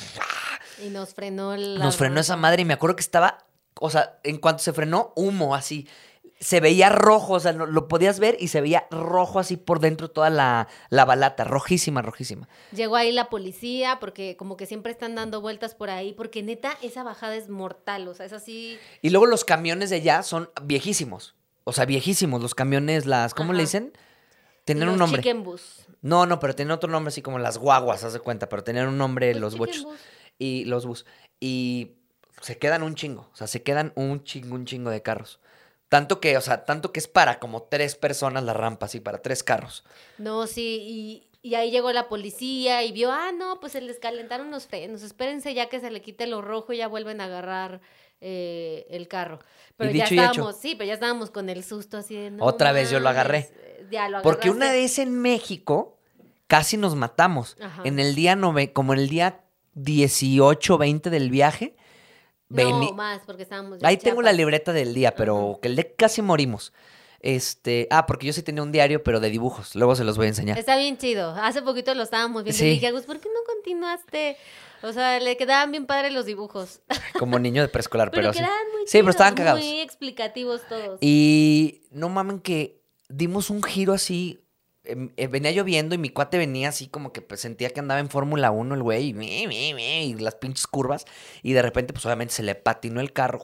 Y nos frenó la nos frenó rampa. esa madre y me acuerdo que estaba, o sea, en cuanto se frenó, humo así. Se veía rojo, o sea, lo, lo podías ver y se veía rojo así por dentro toda la, la balata, rojísima, rojísima. Llegó ahí la policía porque como que siempre están dando vueltas por ahí porque neta esa bajada es mortal, o sea, es así... Y luego los camiones de allá son viejísimos. O sea, viejísimos. Los camiones, las, ¿cómo le Ajá. dicen? Tenían los un nombre. chicken bus. No, no, pero tenían otro nombre así como las guaguas, haz de cuenta, pero tenían un nombre Pues los chicken bochos. bus. Y los bus. Y se quedan un chingo. O sea, se quedan un chingo, un chingo de carros. Tanto que, o sea, tanto que es para como tres personas la rampa, así, para tres carros. No, sí, y, y ahí llegó la policía y vio, ah, no, pues se les calentaron los frenos, espérense ya que se le quite lo rojo y ya vuelven a agarrar eh, el carro. Pero Y ya dicho y hecho. estábamos, sí, pero ya estábamos con el susto así de, no Otra vez yo lo agarré. mames, eh, Ya lo Porque una agarraste. vez en México casi nos matamos. Ajá. En el día nove, como en el día dieciocho, veinte del viaje. veni- No, más, porque estábamos ya Ahí en tengo la Chiapas. libreta del día, pero Ajá. que el día casi morimos. Este, ah, porque yo sí tenía un diario, pero de dibujos. Luego se los voy a enseñar. Está bien chido. Hace poquito lo estábamos viendo Sí. y dije, Agus, ¿por qué no continuaste? O sea, le quedaban bien padres los dibujos. Como niño de preescolar, Pero, pero, sí. quedaban muy Sí, pero chidos, estaban cagados. muy explicativos todos. Y no mamen que dimos un giro así. em, eh, venía lloviendo y mi cuate venía así como que pues, sentía que andaba en Fórmula uno el güey y, mi, mi, mi, y las pinches curvas. Y de repente, pues obviamente se le patinó el carro.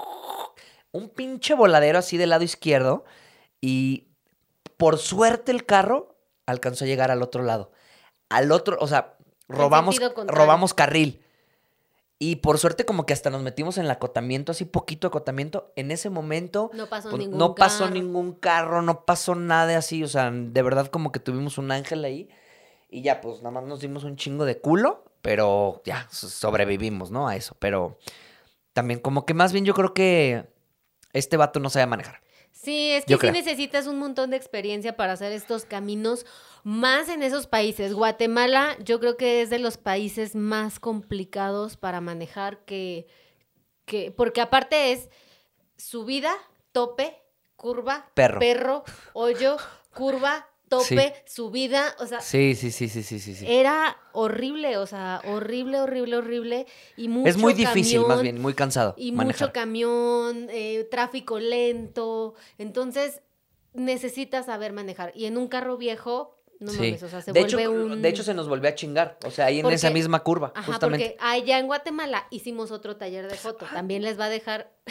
Un pinche voladero así del lado izquierdo. Y por suerte el carro alcanzó a llegar al otro lado. Al otro, o sea, robamos, sentido contrario. robamos carril. Y por suerte como que hasta nos metimos en el acotamiento, así poquito acotamiento. En ese momento No pasó pues, ningún no pasó carro. ningún carro, no pasó nada así. O sea, de verdad como que tuvimos un ángel ahí. Y ya, pues nada más nos dimos un chingo de culo. Pero ya, so- sobrevivimos, ¿no? A eso. Pero también como que más bien yo creo que este vato no sabe manejar. Sí, es que Yo sí creo. necesitas un montón de experiencia para hacer estos caminos, más en esos países. Guatemala, yo creo que es de los países más complicados para manejar que, que porque aparte es subida, tope, curva, Perro. perro, hoyo, curva, tope, subida, o sea, Sí, sí, sí, sí, sí, sí. sí. era horrible, o sea, horrible, horrible, horrible y mucho Es muy difícil, camión, más bien, muy cansado y manejar. mucho camión, eh, tráfico lento. Entonces, necesitas saber manejar. Y en un carro viejo, no Sí. mames, o sea, se de, vuelve hecho, un... de hecho, se nos volvió a chingar. O sea, ahí en Porque- esa misma curva, Ajá, justamente. porque allá en Guatemala hicimos otro taller de foto. También les va a dejar...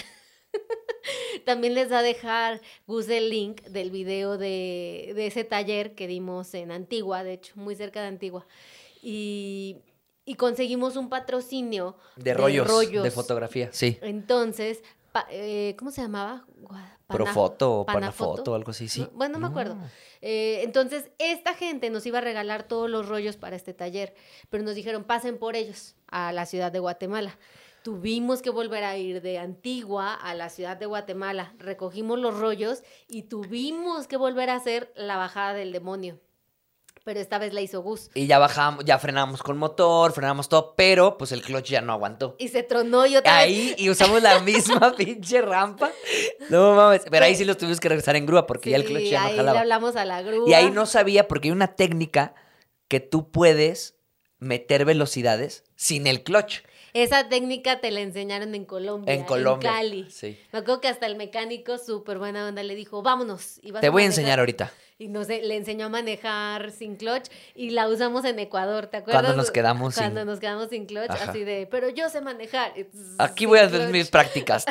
También les va a dejar Gus el link del video de, de ese taller que dimos en Antigua, de hecho, muy cerca de Antigua. Y, y conseguimos un patrocinio de rollos, de rollos de fotografía, sí. Entonces, pa, eh, ¿cómo se llamaba? Pana, Profoto o Panafoto o algo así, sí. No, bueno, no me acuerdo. Eh, entonces, esta gente nos iba a regalar todos los rollos para este taller, pero nos dijeron, pasen por ellos a la ciudad de Guatemala. Tuvimos que volver a ir de Antigua a la ciudad de Guatemala. Recogimos los rollos y tuvimos que volver a hacer la bajada del demonio. Pero esta vez la hizo Gus. Y ya bajamos, ya frenamos con motor, frenamos todo, pero pues el clutch ya no aguantó. Y se tronó y otra ahí, vez. Y usamos la misma pinche rampa. No mames. Pero ahí sí los tuvimos que regresar en grúa porque sí, ya el clutch ya no jalaba. Ahí le hablamos a la grúa. Y ahí no sabía porque hay una técnica que tú puedes meter velocidades sin el clutch. Esa técnica te la enseñaron en Colombia, en Colombia, en Cali. Sí. Me acuerdo que hasta el mecánico, súper buena onda, le dijo, vámonos. Y vas te voy a, a enseñar ahorita. Y no sé, le enseñó a manejar sin clutch y la usamos en Ecuador, ¿te acuerdas? Cuando nos quedamos Cuando sin... nos quedamos sin clutch, Ajá. así de, pero yo sé manejar. Aquí voy a hacer clutch. Mis prácticas.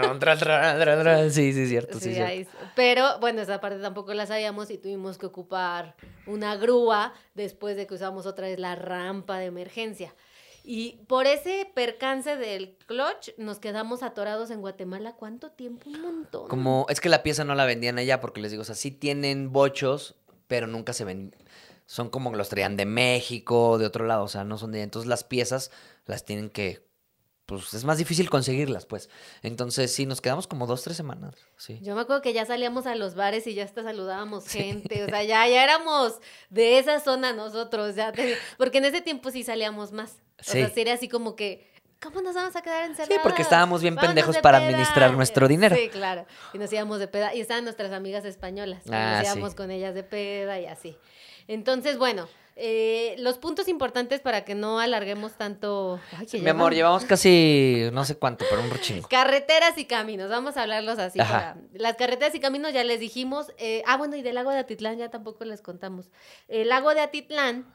sí, sí, cierto, sí, sí cierto. Ahí, pero, bueno, esa parte tampoco la sabíamos y tuvimos que ocupar una grúa después de que usamos otra vez la rampa de emergencia. Y por ese percance del clutch nos quedamos atorados en Guatemala. ¿Cuánto tiempo? Un montón. Como, es que la pieza no la vendían allá porque les digo, o sea, sí tienen bochos, pero nunca se ven. Son como que los traían de México, de otro lado, o sea, no son de allá. Entonces las piezas las tienen que, pues es más difícil conseguirlas, pues. Entonces sí, nos quedamos como dos, tres semanas, sí. Yo me acuerdo que ya salíamos a los bares y ya hasta saludábamos gente, sí. O sea, ya, ya éramos de esa zona nosotros, ya te... porque en ese tiempo sí salíamos más. O sí. sea, sería así como que, ¿cómo nos vamos a quedar encerrados? Sí, porque estábamos bien Vámonos pendejos para peda. administrar nuestro dinero. Sí, claro. Y nos íbamos de peda. Y estaban nuestras amigas españolas. Ah, nos íbamos sí. con ellas de peda y así. Entonces, bueno, eh, los puntos importantes para que no alarguemos tanto... Ay, sí, mi amor, llevamos casi no sé cuánto, pero un chingo. Carreteras y caminos, vamos a hablarlos así. Para... Las carreteras y caminos ya les dijimos. Eh, ah, bueno, y del lago de Atitlán ya tampoco les contamos. El lago de Atitlán...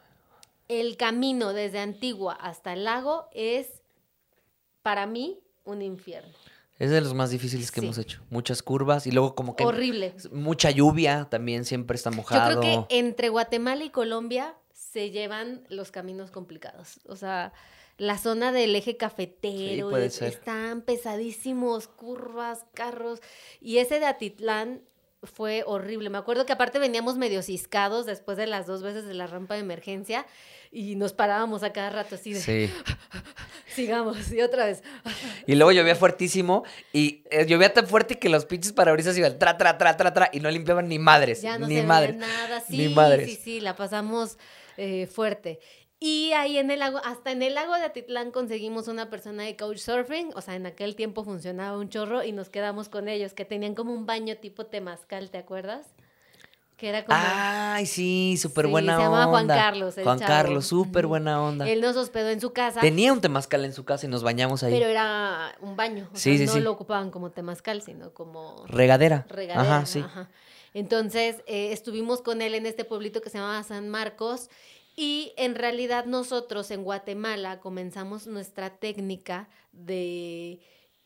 El camino desde Antigua hasta el lago es, para mí, un infierno. Es de los más difíciles que sí. hemos hecho. Muchas curvas y luego como que... Horrible. Mucha lluvia, también siempre está mojado. Yo creo que entre Guatemala y Colombia se llevan los caminos complicados. O sea, la zona del eje cafetero, sí, puede ser. Están pesadísimos, curvas, carros. Y ese de Atitlán... fue horrible. Me acuerdo que aparte veníamos medio ciscados después de las dos veces de la rampa de emergencia y nos parábamos a cada rato así de... Sí. Sigamos, y otra vez. Y luego llovía fuertísimo y eh, llovía tan fuerte que los pinches parabrisas iban tra, tra, tra, tra, tra y no limpiaban ni madres. Ya no ni se madres. veía nada. Sí, ni madres. sí, sí, la pasamos eh, fuerte. Y ahí en el lago, hasta en el lago de Atitlán conseguimos una persona de couchsurfing, o sea, en aquel tiempo funcionaba un chorro y nos quedamos con ellos, que tenían como un baño tipo temazcal, ¿te acuerdas? Que era como... Ay, sí, súper sí, buena onda. Se llamaba Juan Carlos, el Juan chavo. Carlos, súper buena onda. Él nos hospedó en su casa. Tenía un temazcal en su casa y nos bañamos ahí. Pero era un baño, o sí, sea, sí, no sí. lo ocupaban como temazcal, sino como... Regadera. Regadera, ajá, sí. Ajá. Entonces, eh, estuvimos con él en este pueblito que se llamaba San Marcos. Y en realidad nosotros en Guatemala comenzamos nuestra técnica de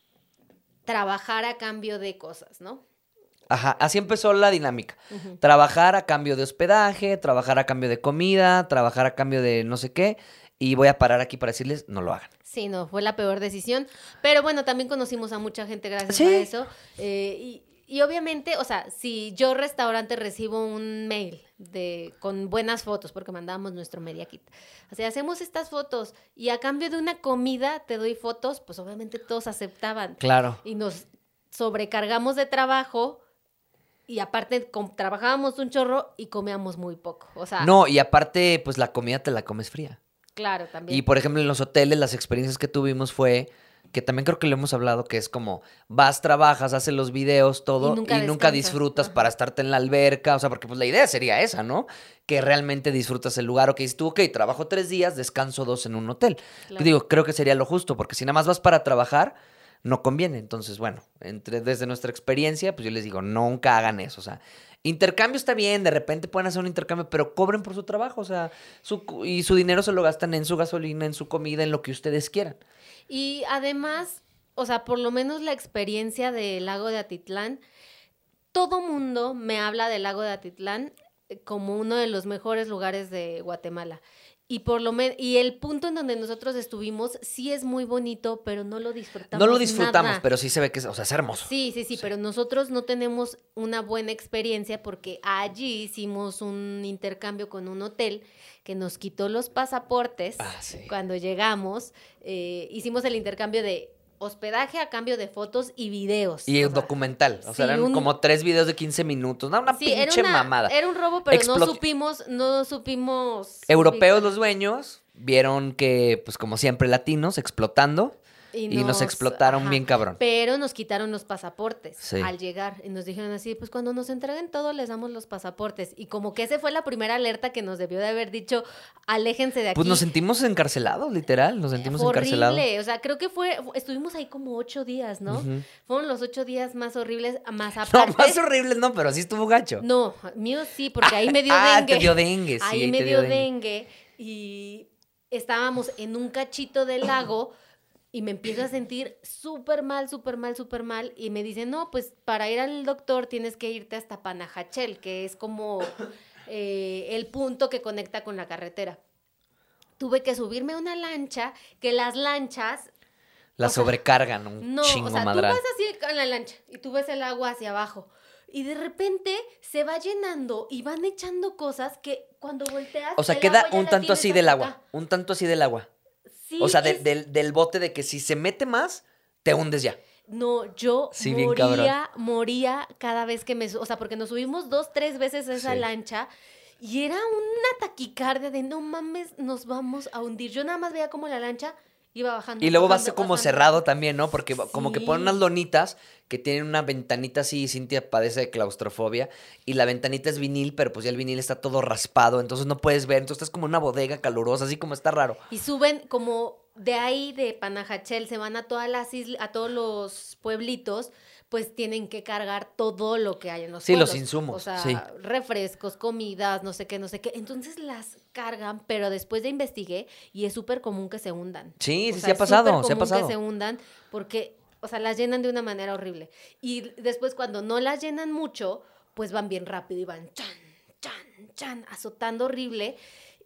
trabajar a cambio de cosas, ¿no? Ajá, así empezó la dinámica. Uh-huh. Trabajar a cambio de hospedaje, trabajar a cambio de comida, trabajar a cambio de no sé qué. Y voy a parar aquí para decirles, no lo hagan. Sí, no, fue la peor decisión. Pero bueno, también conocimos a mucha gente gracias ¿Sí? a eso. Eh, y... Y obviamente, o sea, si yo restaurante recibo un mail de con buenas fotos, porque mandábamos nuestro media kit, o sea, hacemos estas fotos y a cambio de una comida te doy fotos, pues obviamente todos aceptaban. Claro. Y nos sobrecargamos de trabajo y aparte com- trabajábamos un chorro y comíamos muy poco, o sea... No, y aparte, pues la comida te la comes fría. Claro, también. Y por ejemplo, en los hoteles, las experiencias que tuvimos fue... que también creo que lo hemos hablado, que es como vas, trabajas, haces los videos, todo, y nunca, y nunca disfrutas Ajá. para estarte en la alberca, o sea, porque pues la idea sería esa, ¿no? Que realmente disfrutas el lugar, o que dices tú, ok, trabajo tres días, descanso dos en un hotel. Claro. Digo, creo que sería lo justo, porque si nada más vas para trabajar, no conviene. Entonces, bueno, entre, desde nuestra experiencia, pues yo les digo, nunca hagan eso, o sea... Intercambio está bien, de repente pueden hacer un intercambio, pero cobren por su trabajo, o sea, su, y su dinero se lo gastan en su gasolina, en su comida, en lo que ustedes quieran. Y además, o sea, por lo menos la experiencia del lago de Atitlán, todo mundo me habla del lago de Atitlán como uno de los mejores lugares de Guatemala. Y por lo men- y el punto en donde nosotros estuvimos sí es muy bonito, pero no lo disfrutamos. No lo disfrutamos, nada. pero sí se ve que es, o sea, es hermoso. Sí, sí, sí, Sí. pero nosotros no tenemos una buena experiencia porque allí hicimos un intercambio con un hotel que nos quitó los pasaportes Ah, sí. cuando llegamos. Eh, hicimos el intercambio de hospedaje a cambio de fotos y videos. Y o el sea, documental. O sea, sí, eran un- como tres videos de quince minutos. No, una sí, era pinche una- mamada. Era un robo, pero no Explot- supimos, no supimos. Europeos ubicar. los dueños vieron que, pues como siempre, latinos explotando. Y nos explotaron ajá, bien cabrón. Pero nos quitaron los pasaportes Sí. al llegar. Y nos dijeron así, pues cuando nos entreguen todo les damos los pasaportes. Y como que esa fue la primera alerta que nos debió de haber dicho, aléjense de aquí. Pues nos sentimos encarcelados, literal. Nos sentimos Fue encarcelados. horrible, o sea, creo que fue, estuvimos ahí como ocho días, ¿no? Ujú. Fueron los ocho días más horribles, más No, aparte. más horrible no, pero sí estuvo gacho. No, mío sí, porque ahí me dio ah, dengue. te dio dengue, sí. Ahí me te dio dengue y estábamos en un cachito del lago y me empiezo a sentir súper mal, súper mal, súper mal. Y me dicen, no, pues para ir al doctor tienes que irte hasta Panajachel, que es como eh, el punto que conecta con la carretera. Tuve que subirme a una lancha, que las lanchas... La o sea, sobrecargan un no, chingo o sea, madral. tú vas así en la lancha y tú ves el agua hacia abajo. Y de repente se va llenando y van echando cosas que cuando volteas... O sea, el queda agua ya un la tanto tienes así del hasta agua. acá. Un tanto así del agua. Sí, o sea, de- es- del, del bote de que si se mete más, te hundes ya. No, yo Sí, bien cabrón. moría, moría cada vez que me... su- O sea, porque nos subimos dos, tres veces a esa Sí. lancha y era una taquicardia de no mames, nos vamos a hundir. Yo nada más veía como la lancha iba bajando. Y luego va a bajando, ser como bajando. cerrado también, ¿no? Porque como que ponen unas Sí. lonitas que tienen una ventanita así, y Cintia padece de claustrofobia, y la ventanita es vinil, pero pues ya el vinil está todo raspado, entonces no puedes ver, entonces estás como en una bodega calurosa, así como está raro. Y suben como de ahí de Panajachel, se van a todas las islas, a todos los pueblitos, pues tienen que cargar todo lo que hay en los Sí, los pueblos. insumos, O sea, sí. refrescos, comidas, no sé qué, no sé qué. Entonces las cargan, pero después de investigué y es súper común que se hundan. Sí, O sí, sea, sí ha es pasado, súper sí ha común pasado. que se hundan porque, o sea, las llenan de una manera horrible. Y después cuando no las llenan mucho, pues van bien rápido y van chan, chan, chan, azotando horrible.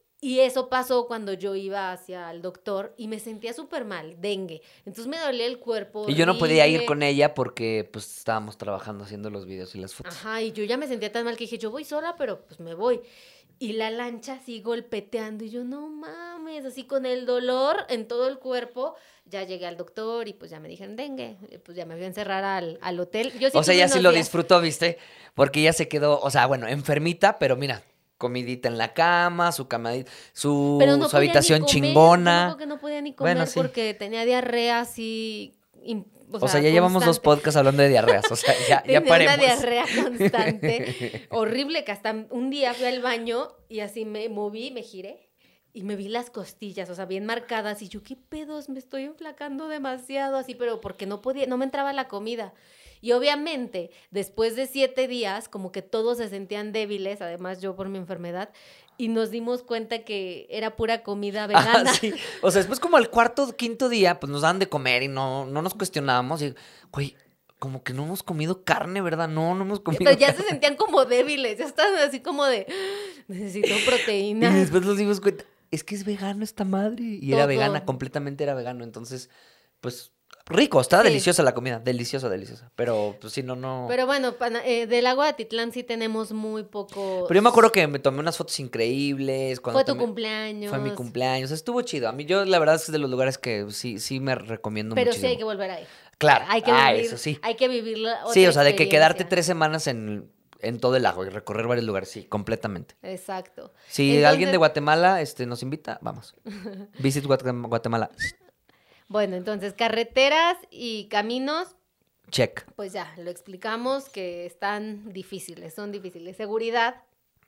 Y eso pasó cuando yo iba hacia el doctor y me sentía súper mal, dengue. Entonces me dolía el cuerpo. Y yo no podía ir horrible. con ella porque pues estábamos trabajando haciendo los videos y las fotos. Ajá, y yo ya me sentía tan mal que dije, yo voy sola, pero pues me voy. Y la lancha así golpeteando y yo, no mames, así con el dolor en todo el cuerpo. Ya llegué al doctor y pues ya me dijeron dengue. Y, pues ya me fui a encerrar al, al hotel. Yo sí O sea, tuve ella sí unos lo días. disfrutó, ¿viste? Porque ella se quedó, o sea, bueno, enfermita, pero mira, comidita en la cama, su cama, su, Pero no su podía ni habitación comer, yo me chingona. acuerdo que no podía ni comer Bueno, sí. porque tenía diarrea así. im- O, O sea, ya llevamos dos constante. podcasts hablando de diarreas, o sea, ya, ya Tenía paremos. una diarrea constante, horrible, que hasta un día fui al baño y así me moví, me giré y me vi las costillas, o sea, bien marcadas y yo, ¿qué pedos? Me estoy enflacando demasiado así, pero porque no podía, no me entraba la comida. Y obviamente, después de siete días, como que todos se sentían débiles, además yo por mi enfermedad, y nos dimos cuenta que era pura comida vegana. Ah, sí. O sea, después como al cuarto, quinto día, pues nos daban de comer y no, no nos cuestionábamos. Y, güey, como que no hemos comido carne, ¿verdad? No, no hemos comido Pero ya carne. se sentían como débiles, ya estaban así como de, necesito Y proteína. después nos dimos cuenta, es que es vegano esta madre. Y era Todo. vegana, completamente era vegano. Entonces, pues, rico, estaba Sí. deliciosa la comida. Deliciosa, deliciosa. Pero, pues, sí, no, no... Pero bueno, pana- eh, del lago de Atitlán sí tenemos muy poco. Pero yo me acuerdo que me tomé unas fotos increíbles. Cuando Fue tu tomé- cumpleaños. Fue mi cumpleaños. Estuvo chido. A mí, yo, la verdad, es de los lugares que sí, sí me recomiendo Pero muchísimo. sí hay que volver ahí. Claro. Hay que ah, vivir, eso sí. Hay que vivirlo. Sí, o sea, de que quedarte tres semanas en, en todo el lago y recorrer varios lugares, sí, completamente. Exacto. Si Entonces, alguien de Guatemala este, nos invita, vamos. Visit Guatem- Guatemala. Bueno, entonces, carreteras y caminos, Check. pues ya, lo explicamos que están difíciles, son difíciles. Seguridad,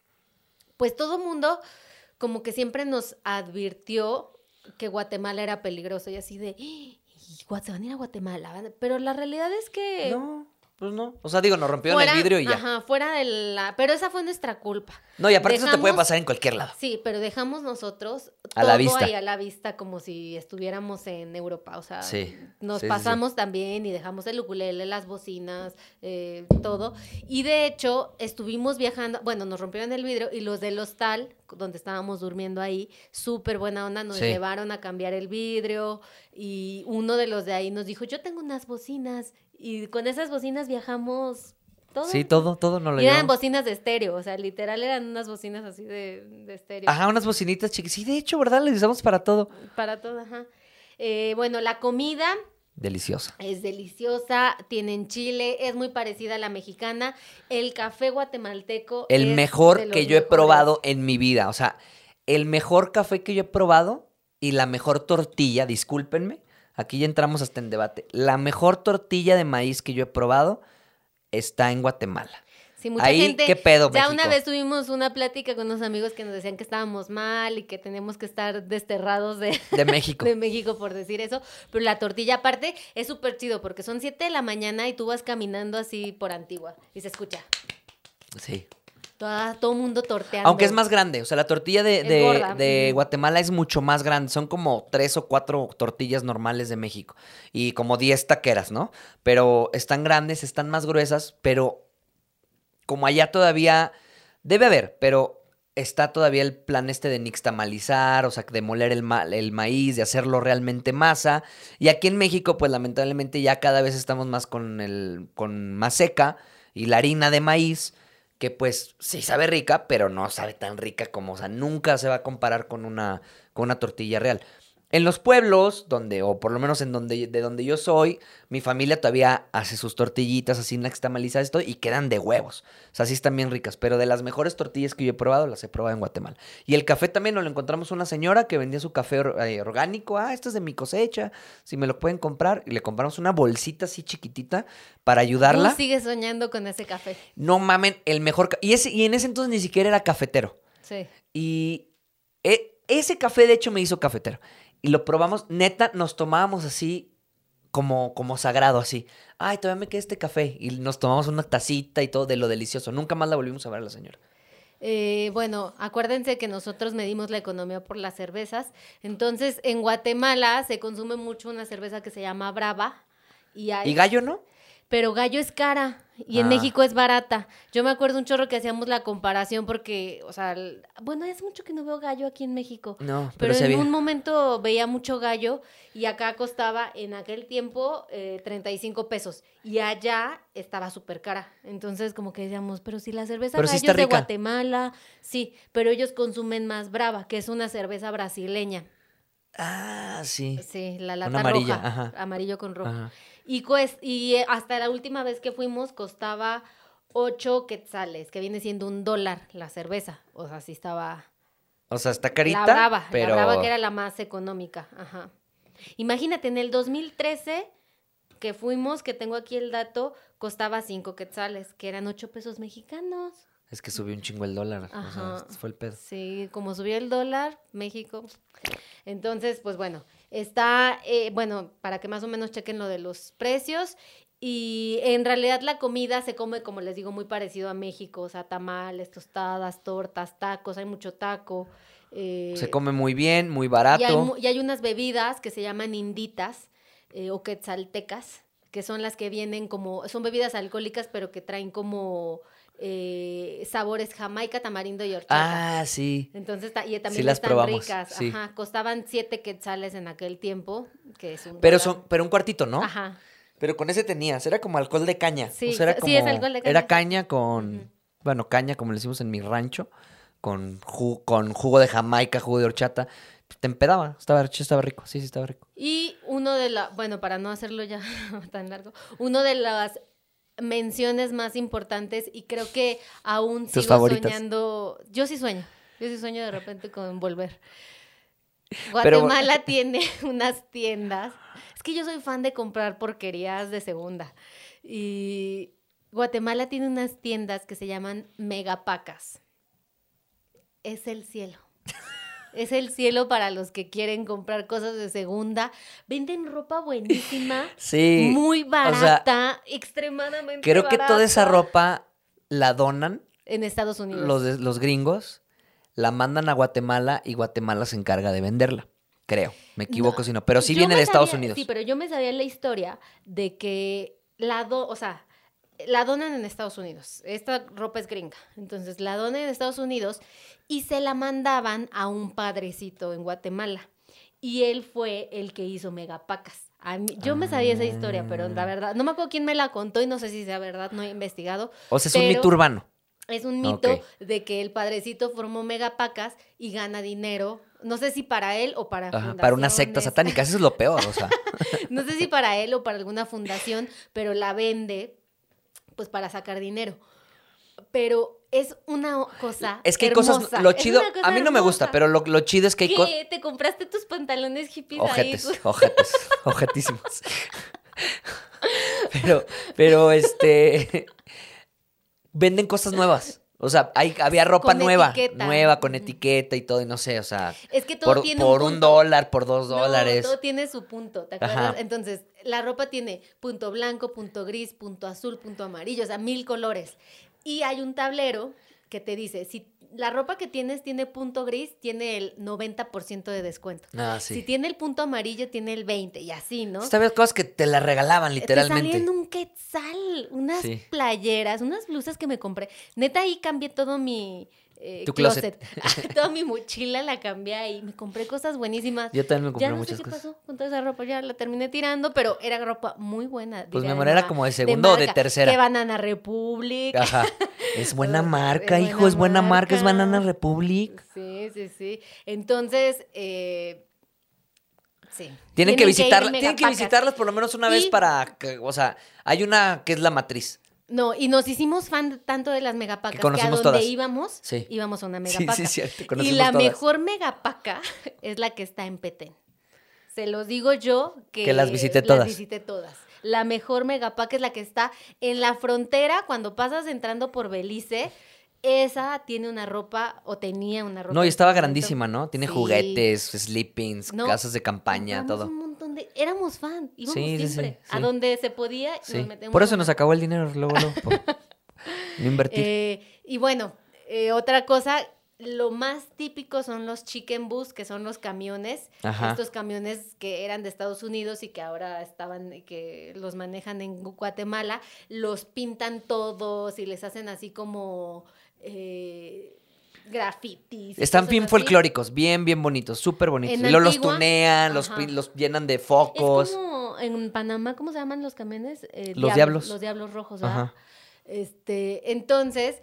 pues todo mundo como que siempre nos advirtió que Guatemala era peligroso y así de, "¡Ah! ¿y Gua- se van a ir a Guatemala?". Pero la realidad es que No. Pues no. O sea, digo, nos rompieron Fuera, el vidrio y ya. Ajá, fuera de la... Pero esa fue nuestra culpa. No, y aparte eso te puede Dejamos- pasar en cualquier lado. Sí, pero dejamos nosotros A todo la vista. ahí a la vista como si estuviéramos en Europa. O sea, Sí, nos sí, sí, pasamos también y dejamos el ukulele, las bocinas, eh, todo. Y de hecho, estuvimos viajando, bueno, nos rompieron el vidrio y los del hostal, donde estábamos durmiendo ahí, súper buena onda, nos Sí. llevaron a cambiar el vidrio y uno de los de ahí nos dijo, yo tengo unas bocinas y con esas bocinas viajamos todo. Sí, todo, todo nos lo Y eran llevamos. bocinas de estéreo, o sea, literal eran unas bocinas así de, de estéreo. Ajá, unas bocinitas chiquitas. Sí, de hecho, ¿verdad? Les usamos para todo. Para todo, ajá. Eh, bueno, la comida Deliciosa. es deliciosa, tienen chile, es muy parecida a la mexicana. El café guatemalteco El es de mejor los que yo he mejores. probado en mi vida. O sea, el mejor café que yo he probado y la mejor tortilla, discúlpenme, aquí ya entramos hasta en debate. La mejor tortilla de maíz que yo he probado está en Guatemala. Sí, mucha Ahí, gente. ¿qué pedo, Ya México? una vez tuvimos una plática con unos amigos que nos decían que estábamos mal y que teníamos que estar desterrados de, De México. de México por decir eso. Pero la tortilla, aparte, es súper chido porque son siete de la mañana y tú vas caminando así por Antigua y se escucha. Sí. Toda, todo mundo torteando. Aunque es más grande, o sea, la tortilla de, Es de- gorda. de Ujú. Guatemala es mucho más grande. Son como tres o cuatro tortillas normales de México. Y como diez taqueras, ¿no? Pero están grandes, están más gruesas, pero como allá todavía debe haber, pero está todavía el plan este de nixtamalizar, o sea, de moler el, ma- el maíz, de hacerlo realmente masa. Y aquí en México, pues lamentablemente ya cada vez estamos más con el con más seca y la harina de maíz, que pues sí sabe rica, pero no sabe tan rica como, o sea, nunca se va a comparar con una con una tortilla real. En los pueblos, donde, o por lo menos en donde, de donde yo soy, mi familia todavía hace sus tortillitas así nixtamalizadas esto y quedan de huevos. O sea, sí están bien ricas, pero de las mejores tortillas que yo he probado, las he probado en Guatemala. Y el café también nos lo encontramos una señora que vendía su café or- eh, orgánico. Ah, esto es de mi cosecha, si me lo pueden comprar. Y le compramos una bolsita así chiquitita para ayudarla. Tú sigues soñando con ese café. No mamen, el mejor... ca- Y, ese, y en ese entonces ni siquiera era cafetero. Sí. Y e- ese café, de hecho, me hizo cafetero. Y lo probamos, neta, nos tomábamos así, como, como sagrado, así. Ay, todavía me queda este café. Y nos tomamos una tacita y todo de lo delicioso. Nunca más la volvimos a ver a la señora. Eh, bueno, acuérdense que nosotros medimos la economía por las cervezas. Entonces, en Guatemala se consume mucho una cerveza que se llama Brava. Y, hay, ¿Y gallo no? pero Gallo es cara y en Ah. México es barata. Yo me acuerdo un chorro que hacíamos la comparación porque, o sea, el- bueno, es mucho que no veo Gallo aquí en México. No, Pero pero, se en había. un momento veía mucho Gallo y acá costaba en aquel tiempo eh, treinta y cinco pesos y allá estaba súper cara. Entonces como que decíamos, pero si la cerveza Pero sí Gallo está es de rica. Guatemala, sí, pero ellos consumen más Brava, que es una cerveza brasileña. Ah, sí. Sí, la lata Una amarilla, roja, ajá. amarillo con rojo. Ajá. Y, cues- y eh, hasta la última vez que fuimos costaba ocho quetzales, que viene siendo un dólar la cerveza. O sea, sí estaba... O sea, está carita, La Brava, pero... la Brava que era la más económica, ajá. Imagínate, en el dos mil trece que fuimos, que tengo aquí el dato, costaba cinco quetzales, que eran ocho pesos mexicanos. Es que subió un chingo el dólar. O Ajá. sea, este fue el pedo. Sí, como subió el dólar, México. Entonces, pues bueno, está, eh, bueno, para que más o menos chequen lo de los precios. Y en realidad la comida se come, como les digo, muy parecido a México. O sea, tamales, tostadas, tortas, tacos, hay mucho taco. eh, Se come muy bien, muy y barato. hay, mu- y hay unas bebidas que se llaman inditas eh, o quetzaltecas, que son las que vienen como, son bebidas alcohólicas, pero que traen como eh, sabores jamaica, tamarindo y horchata. Ah, sí. Entonces, ta- y también Sí las están probamos, ricas. sí. Ajá, costaban siete quetzales en aquel tiempo, que es un Pero, dólar. son, pero un cuartito, ¿no? Ajá. Pero con ese tenías, era como alcohol de caña. Sí, o sea, era sí, como, es alcohol de caña, Era sí. caña con, Ujú. bueno, caña como le decimos en mi rancho, con, ju- con jugo de Jamaica, jugo de horchata. Te empedaba, estaba, estaba rico, sí, sí, estaba rico. Y uno de la, bueno, para no hacerlo ya tan largo, uno de las menciones más importantes y creo que aún Tus sigo favoritas. soñando, yo sí sueño, yo sí sueño de repente con volver. Pero- Guatemala tiene unas tiendas, es que yo soy fan de comprar porquerías de segunda y Guatemala tiene unas tiendas que se llaman megapacas. Es el cielo. Es el cielo para los que quieren comprar cosas de segunda. Venden ropa buenísima. Sí. Muy barata, o sea, extremadamente creo barata. Creo que toda esa ropa la donan. En Estados Unidos. Los, de, los gringos la mandan a Guatemala y Guatemala se encarga de venderla. Creo. Me equivoco no, si no. Pero sí viene de sabía, Estados Unidos. Sí, pero yo me sabía la historia de que la do, o sea, la donan en Estados Unidos. Esta ropa es gringa. Entonces la donan en Estados Unidos y se la mandaban a un padrecito en Guatemala. Y él fue el que hizo megapacas. A mí, yo ah. me sabía esa historia, pero la verdad, no me acuerdo quién me la contó y no sé si sea verdad, no he investigado. O sea, es un mito urbano. Es un mito okay. de que el padrecito formó megapacas y gana dinero. No sé si para él o para Ajá, para una secta satánica, eso es lo peor, o sea. No sé si para él o para alguna fundación, pero la vende pues para sacar dinero. Pero es una cosa Es que hay hermosa. cosas, lo chido, cosa a mí no hermosa. me gusta, pero lo, lo chido es que hay cosas... ¿Qué? Co ¿Te compraste tus pantalones hippies ojetes, ahí? Ojetes, ojetísimos. Pero, pero este... venden cosas nuevas. O sea, hay, había ropa con nueva, etiqueta. nueva, con etiqueta y todo, y no sé, o sea... Es que todo por, tiene por un, un dólar, por dos no, dólares. todo tiene su punto, ¿te acuerdas? Ajá. Entonces, la ropa tiene punto blanco, punto gris, punto azul, punto amarillo, o sea, mil colores. Y hay un tablero que te dice, si la ropa que tienes tiene punto gris, tiene el noventa por ciento de descuento. Ah, sí. Si tiene el punto amarillo, tiene el veinte por ciento, y así, ¿no? Sabes cosas que te las regalaban, literalmente. Te salían un quetzal, unas sí. playeras, unas blusas que me compré. Neta, ahí cambié todo mi... Eh, tu closet. closet. Toda mi mochila la cambié ahí. Me compré cosas buenísimas. Yo también me compré ya no muchas sé qué cosas. pasó con toda esa ropa. Ya la terminé tirando, pero era ropa muy buena. Pues mi amor era como de segunda o de tercera. De Banana Republic. Ajá. Es buena marca, es hijo. Buena es buena marca. marca. Es Banana Republic. Sí, sí, sí. Entonces, eh... sí. Tienen, tienen que visitarla, tienen que visitarlas por lo menos una y... vez para, que, o sea, hay una que es la matriz. No, y nos hicimos fan tanto de las megapacas que, que a donde todas. íbamos, sí. íbamos a una megapaca. Sí, sí, cierto, y la todas. mejor megapaca es la que está en Petén. Se los digo yo que, que las visité todas. Las visité todas. La mejor megapaca es la que está en la frontera cuando pasas entrando por Belice. Esa tiene una ropa, o tenía una ropa. No, y estaba grandísima, ¿no? Tiene sí. juguetes, sleepings, no, casas de campaña, todo. Un montón de... Éramos fan, íbamos sí, siempre. Sí, sí, a donde se podía, sí. nos metemos. Por eso una... nos acabó el dinero luego, luego por no invertir. Eh, y bueno, eh, otra cosa, lo más típico son los chicken bus, que son los camiones. Ajá. Estos camiones que eran de Estados Unidos y que ahora estaban, que los manejan en Guatemala, los pintan todos y les hacen así como... Eh, grafitis. Están bien así. folclóricos, bien, bien bonitos, súper bonitos. En y luego Antigua, los tunean, los, los llenan de focos. Es como en Panamá, ¿cómo se llaman los camiones? Eh, los diablos, diablos. Los diablos rojos, ¿verdad? Ajá. Este, entonces,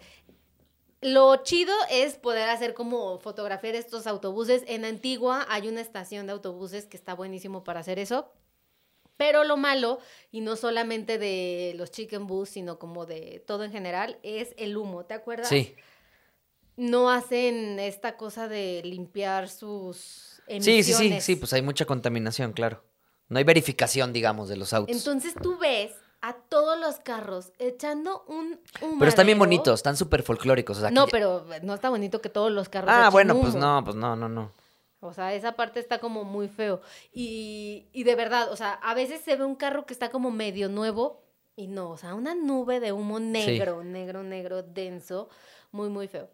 lo chido es poder hacer como fotografiar estos autobuses. En Antigua hay una estación de autobuses que está buenísimo para hacer eso. Pero lo malo, y no solamente de los chicken bus, sino como de todo en general, es el humo, ¿te acuerdas? Sí. No hacen esta cosa de limpiar sus emisiones. Sí, sí, sí, sí, pues hay mucha contaminación, claro. No hay verificación, digamos, de los autos. Entonces tú ves a todos los carros echando un humadero. Pero están bien bonitos, están súper folclóricos. O sea, no, que... pero no está bonito que todos los carros Ah, echen bueno, humo. pues no, pues no, no, no. O sea, esa parte está como muy feo. Y, y de verdad, o sea, a veces se ve un carro que está como medio nuevo y no, o sea, una nube de humo negro, sí. negro, negro, denso, muy, muy feo.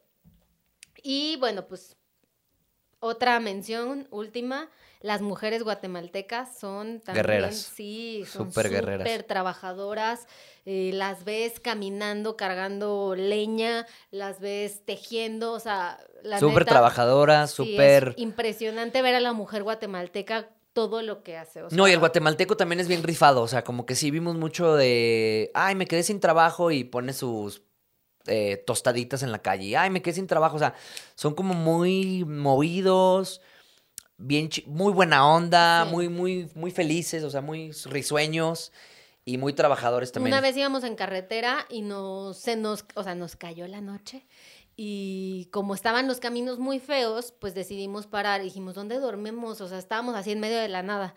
Y bueno, pues otra mención última, las mujeres guatemaltecas son también, guerreras. Sí, son súper guerreras. Súper trabajadoras, eh, las ves caminando, cargando leña, las ves tejiendo, o sea, la súper trabajadoras, sí, súper... Es impresionante ver a la mujer guatemalteca todo lo que hace. O sea, no, y el guatemalteco también es bien rifado, o sea, como que sí vimos mucho de, ay, me quedé sin trabajo y pone sus eh, tostaditas en la calle, ay, me quedé sin trabajo, o sea, son como muy movidos, bien, ch- muy buena onda, sí. muy, muy, muy felices, o sea, muy risueños y muy trabajadores también. Una vez íbamos en carretera y nos, se nos, o sea, nos cayó la noche. Y como estaban los caminos muy feos, pues decidimos parar. Dijimos, ¿dónde dormimos? O sea, estábamos así en medio de la nada.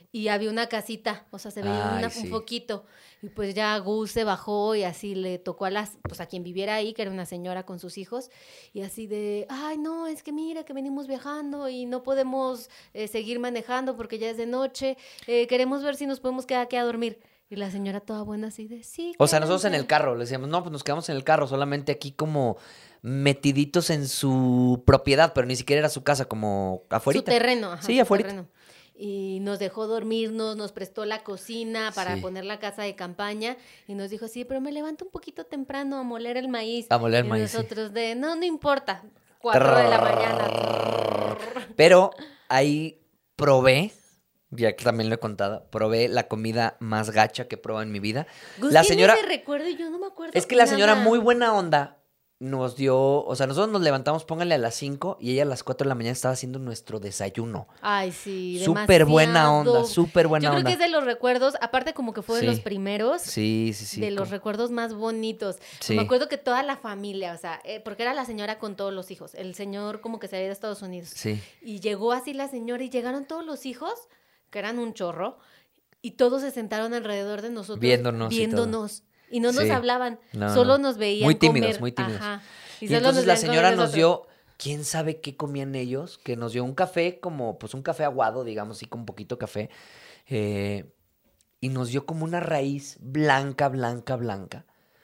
y había una casita, o sea, se veía Ay, una, sí. un foquito. Y pues ya Gus se bajó y así le tocó a las, pues a quien viviera ahí, que era una señora con sus hijos, y así de, ay, no, es que mira que venimos viajando y no podemos eh, seguir manejando porque ya es de noche, eh, queremos ver si nos podemos quedar aquí a dormir. Y la señora toda buena así de, sí, O sea, nosotros en el quédense". carro le decíamos, no, pues nos quedamos en el carro, solamente aquí como metiditos en su propiedad, pero ni siquiera era su casa, como Su afuerita. terreno, ajá, Sí, su afuerita. terreno. Y nos dejó dormirnos, nos prestó la cocina para Sí. poner la casa de campaña y nos dijo, sí, pero me levanto un poquito temprano a moler el maíz. A moler el y maíz, sí. nosotros de, no, no importa, cuatro de la mañana. Pero ahí probé, ya que también lo he contado, probé la comida más gacha que he probado en mi vida. Gus La tiene señora, ese recuerdo y yo no me acuerdo es que la señora nada. muy buena onda nos dio, o sea, nosotros nos levantamos, póngale a las cinco y ella a las cuatro de la mañana estaba haciendo nuestro desayuno. Ay, sí, Súper buena onda, demasiado. súper buena Yo creo onda. que es de los recuerdos, aparte como que fue de Sí. los primeros, Sí, sí, sí. de los como- recuerdos más bonitos. Sí. Me acuerdo que toda la familia, o sea, eh, porque era la señora con todos los hijos, el señor como que se había ido a Estados Unidos. Sí. Y llegó así la señora y llegaron todos los hijos, que eran un chorro, y todos se sentaron alrededor de nosotros. Viéndonos y todo. Viéndonos. Y, no nos Sí. hablaban, No, solo no. nos veían Muy tímidos, comer. muy tímidos. Ajá. Y, solo entonces nos la veían comer señora nos nosotros. dio, quién sabe qué comían ellos, que nos dio un café como, pues un café aguado, digamos, así con poquito café, eh, y nos dio como una raíz blanca, blanca, blanca.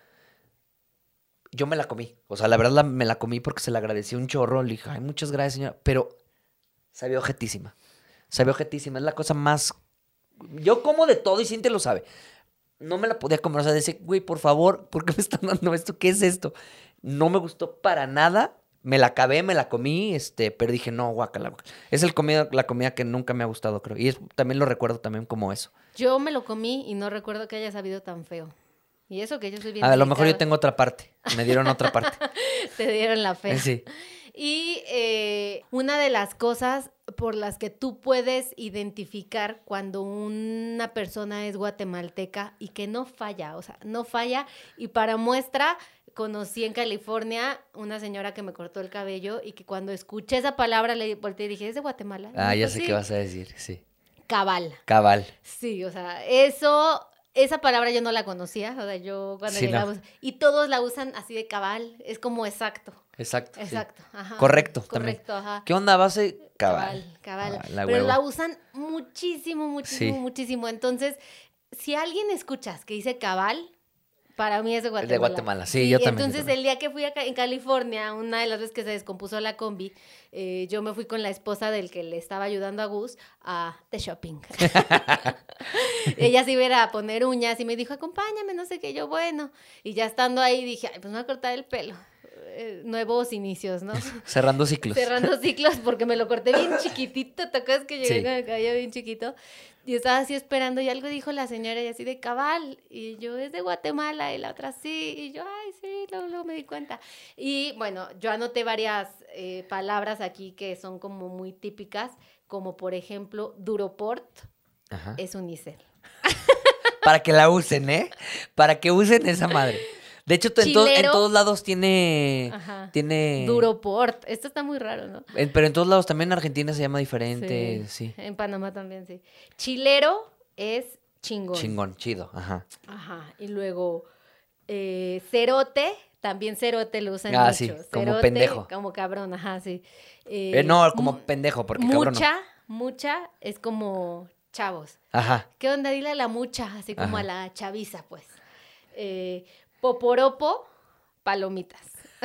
Yo me la comí, o sea, la verdad la- me la comí porque se la agradecí un chorro, le dije, ay, muchas gracias, señora, pero sabía objetísima, sabía objetísima, es la cosa más... Yo como de todo y Cintia lo sabe. No me la podía comer, o sea, decía, güey, por favor, ¿por qué me están dando esto? ¿Qué es esto? No me gustó para nada. Me la acabé, me la comí, este, pero dije, no, guácala, guácala. Es el comida, la comida que nunca me ha gustado, creo. Y es, también lo recuerdo también como eso. Yo me lo comí y no recuerdo que haya sabido tan feo. Y eso que yo soy bien A lo mejor yo delicada. tengo otra parte. Me dieron otra parte. Te dieron la fea. Sí. Y eh, una de las cosas por las que tú puedes identificar cuando una persona es guatemalteca y que no falla, o sea, no falla. Y para muestra, conocí en California una señora que me cortó el cabello y que cuando escuché esa palabra le volteé y dije, ¿es de Guatemala? Y Ah, me ya dijo, sé "Sí". qué vas a decir, sí. Cabal. Cabal. Sí, o sea, eso, esa palabra yo no la conocía, o sea, yo cuando Sí, no. llegamos, y todos la usan así de cabal, es como exacto. Exacto. sí. Exacto, ajá. Correcto, también. Correcto, ajá. ¿Qué onda base? Cabal. Cabal, cabal. Ah, la Pero huevo. la usan muchísimo, muchísimo, Sí. muchísimo. Entonces, si alguien escuchas que dice cabal, para mí es de Guatemala. De Guatemala, sí, yo también, yo Entonces, también. el día que fui a, Ca- en California, una de las veces que se descompuso la combi, eh, yo me fui con la esposa del que le estaba ayudando a Gus a de shopping. Ella se iba a ir a poner uñas y me dijo, acompáñame, no sé qué, yo, bueno. Y ya estando ahí dije, ay, pues me voy a cortar el pelo. Eh, nuevos inicios, ¿no? Cerrando ciclos. Cerrando ciclos porque me lo corté bien chiquitito, ¿te acuerdas que llegué Sí. con el cabello bien chiquito? Y estaba así esperando y algo dijo la señora y así de cabal. Y yo, es de Guatemala y la otra sí. Y yo, ay, sí, luego, luego me di cuenta. Y bueno, yo anoté varias eh, palabras aquí que son como muy típicas, como por ejemplo, Duroport Ajá. es unicel. Para que la usen, ¿eh? Para que usen esa madre. De hecho, to- en, to- en Chilero. todos lados tiene... Ajá. Tiene... Duroport. Esto está muy raro, ¿no? En- pero en todos lados también en Argentina se llama diferente, sí. En Panamá también, sí. Chilero es chingón. Chingón, chido, ajá. Ajá. Y luego, eh, cerote, también cerote lo usan Ah, mucho. sí, como Cerote, pendejo. Como cabrón, ajá, sí. Eh, Eh, no, como mu- pendejo, porque cabrón no. Mucha, mucha es como chavos. Ajá. ¿Qué onda? Dile a la mucha, así como Ajá. a la chaviza, pues. Eh, poporopo, palomitas.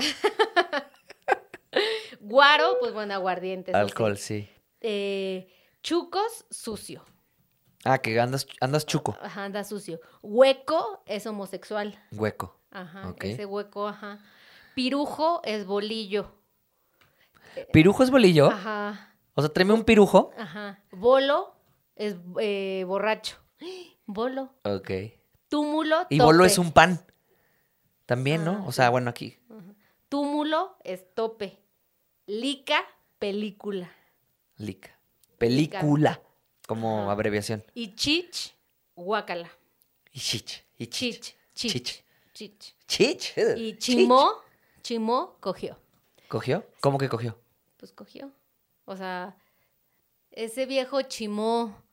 Guaro, pues bueno, aguardiente. eso sí. Alcohol, sí. Eh, chucos, sucio. Ah, que andas, andas chuco. Ajá, anda sucio. Hueco es homosexual. Hueco. Ajá, Ok. ese hueco, ajá. Pirujo es bolillo. ¿Pirujo es bolillo? Ajá, O sea, tráeme un pirujo. ajá. Bolo es eh, borracho. Bolo. Ok. Túmulo, Y tope. bolo es un pan. También, ¿no? Ah, O sea, sí. bueno, aquí. Túmulo es tope. Lica, película. Lica. Película. Como Ajá. abreviación. Y chich, guacala. Y chich. Y chich. Chich, chich, Chich. chich. Chich. Y Chich. chimó, chimó, cogió. ¿Cogió? ¿Cómo que cogió? Pues cogió. O sea, ese viejo chimó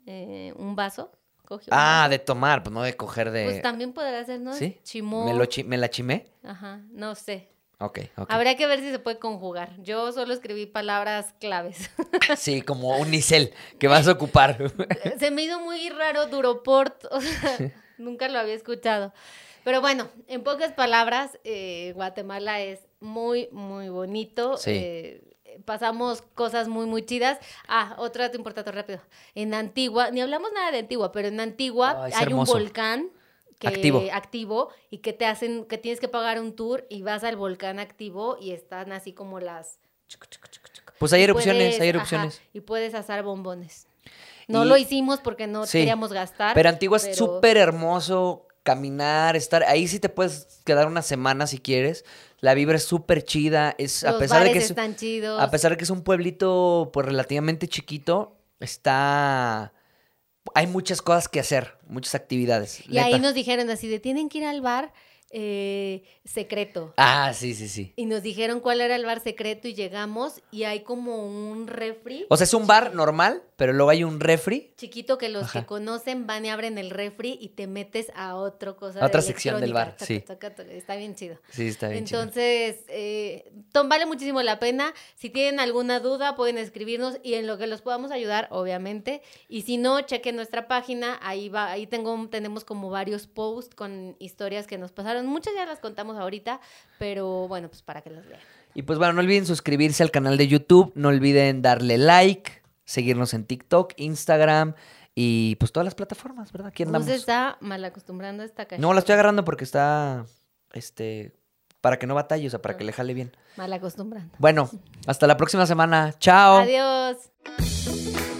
eh, un vaso. Cogió Ah, un vaso. de tomar, pues no de coger de... Pues también podrá ser, ¿no? ¿Sí? Chimó. ¿Me, lo chi- ¿Me la chimé? Ajá, no sé. Ok, ok. Habría que ver si se puede conjugar. Yo solo escribí palabras claves. Sí, como un nicel que vas a ocupar. Se me hizo muy raro Duroport, o sea, nunca lo había escuchado. Pero bueno, en pocas palabras, eh, Guatemala es muy, muy bonito. Sí. Eh, pasamos cosas muy, muy chidas. Ah, otro dato importante rápido. En Antigua, ni hablamos nada de Antigua, pero en Antigua Ay, es hay hermoso. un volcán que, Activo. activo y que te hacen, que tienes que pagar un tour y vas al volcán activo y están así como las... Pues hay y erupciones, puedes- hay ajá, erupciones. y puedes asar bombones. No Y- lo hicimos porque no Sí. queríamos gastar. Pero Antigua es pero- súper hermoso caminar, estar... Ahí sí te puedes quedar una semana si quieres. La vibra es súper chida. Es, a Los pesar de bares que es, están chidos. a pesar de que es un pueblito pues relativamente chiquito, está... Hay muchas cosas que hacer, muchas actividades. Y ahí neta. nos dijeron así de tienen que ir al bar eh, secreto. Ah, sí, sí, sí. Y nos dijeron cuál era el bar secreto y llegamos y hay como un refri O sea, es un bar normal, pero luego hay un refri. chiquito que los Ajá. que conocen van y abren el refri y te metes a otra cosa A otra de sección del electrónica. bar, sí. Taca, taca, taca. Está bien chido. Sí, está bien chido. Entonces, eh, Tom, vale muchísimo la pena. Si tienen alguna duda, pueden escribirnos y en lo que los podamos ayudar, obviamente. Y si no, chequen nuestra página. Ahí va, ahí tengo, tenemos como varios posts con historias que nos pasaron. Muchas ya las contamos ahorita, pero bueno, pues para que las vean. Y pues bueno, no olviden suscribirse al canal de YouTube, no olviden darle like, seguirnos en TikTok, Instagram y pues todas las plataformas, ¿verdad? Aquí ¿Cómo andamos. se está mal acostumbrando a esta cajita? No, la estoy agarrando porque está, este, para que no batalle, o sea, para que le jale bien. Mal acostumbrando. Bueno, hasta la próxima semana. Chao. Adiós.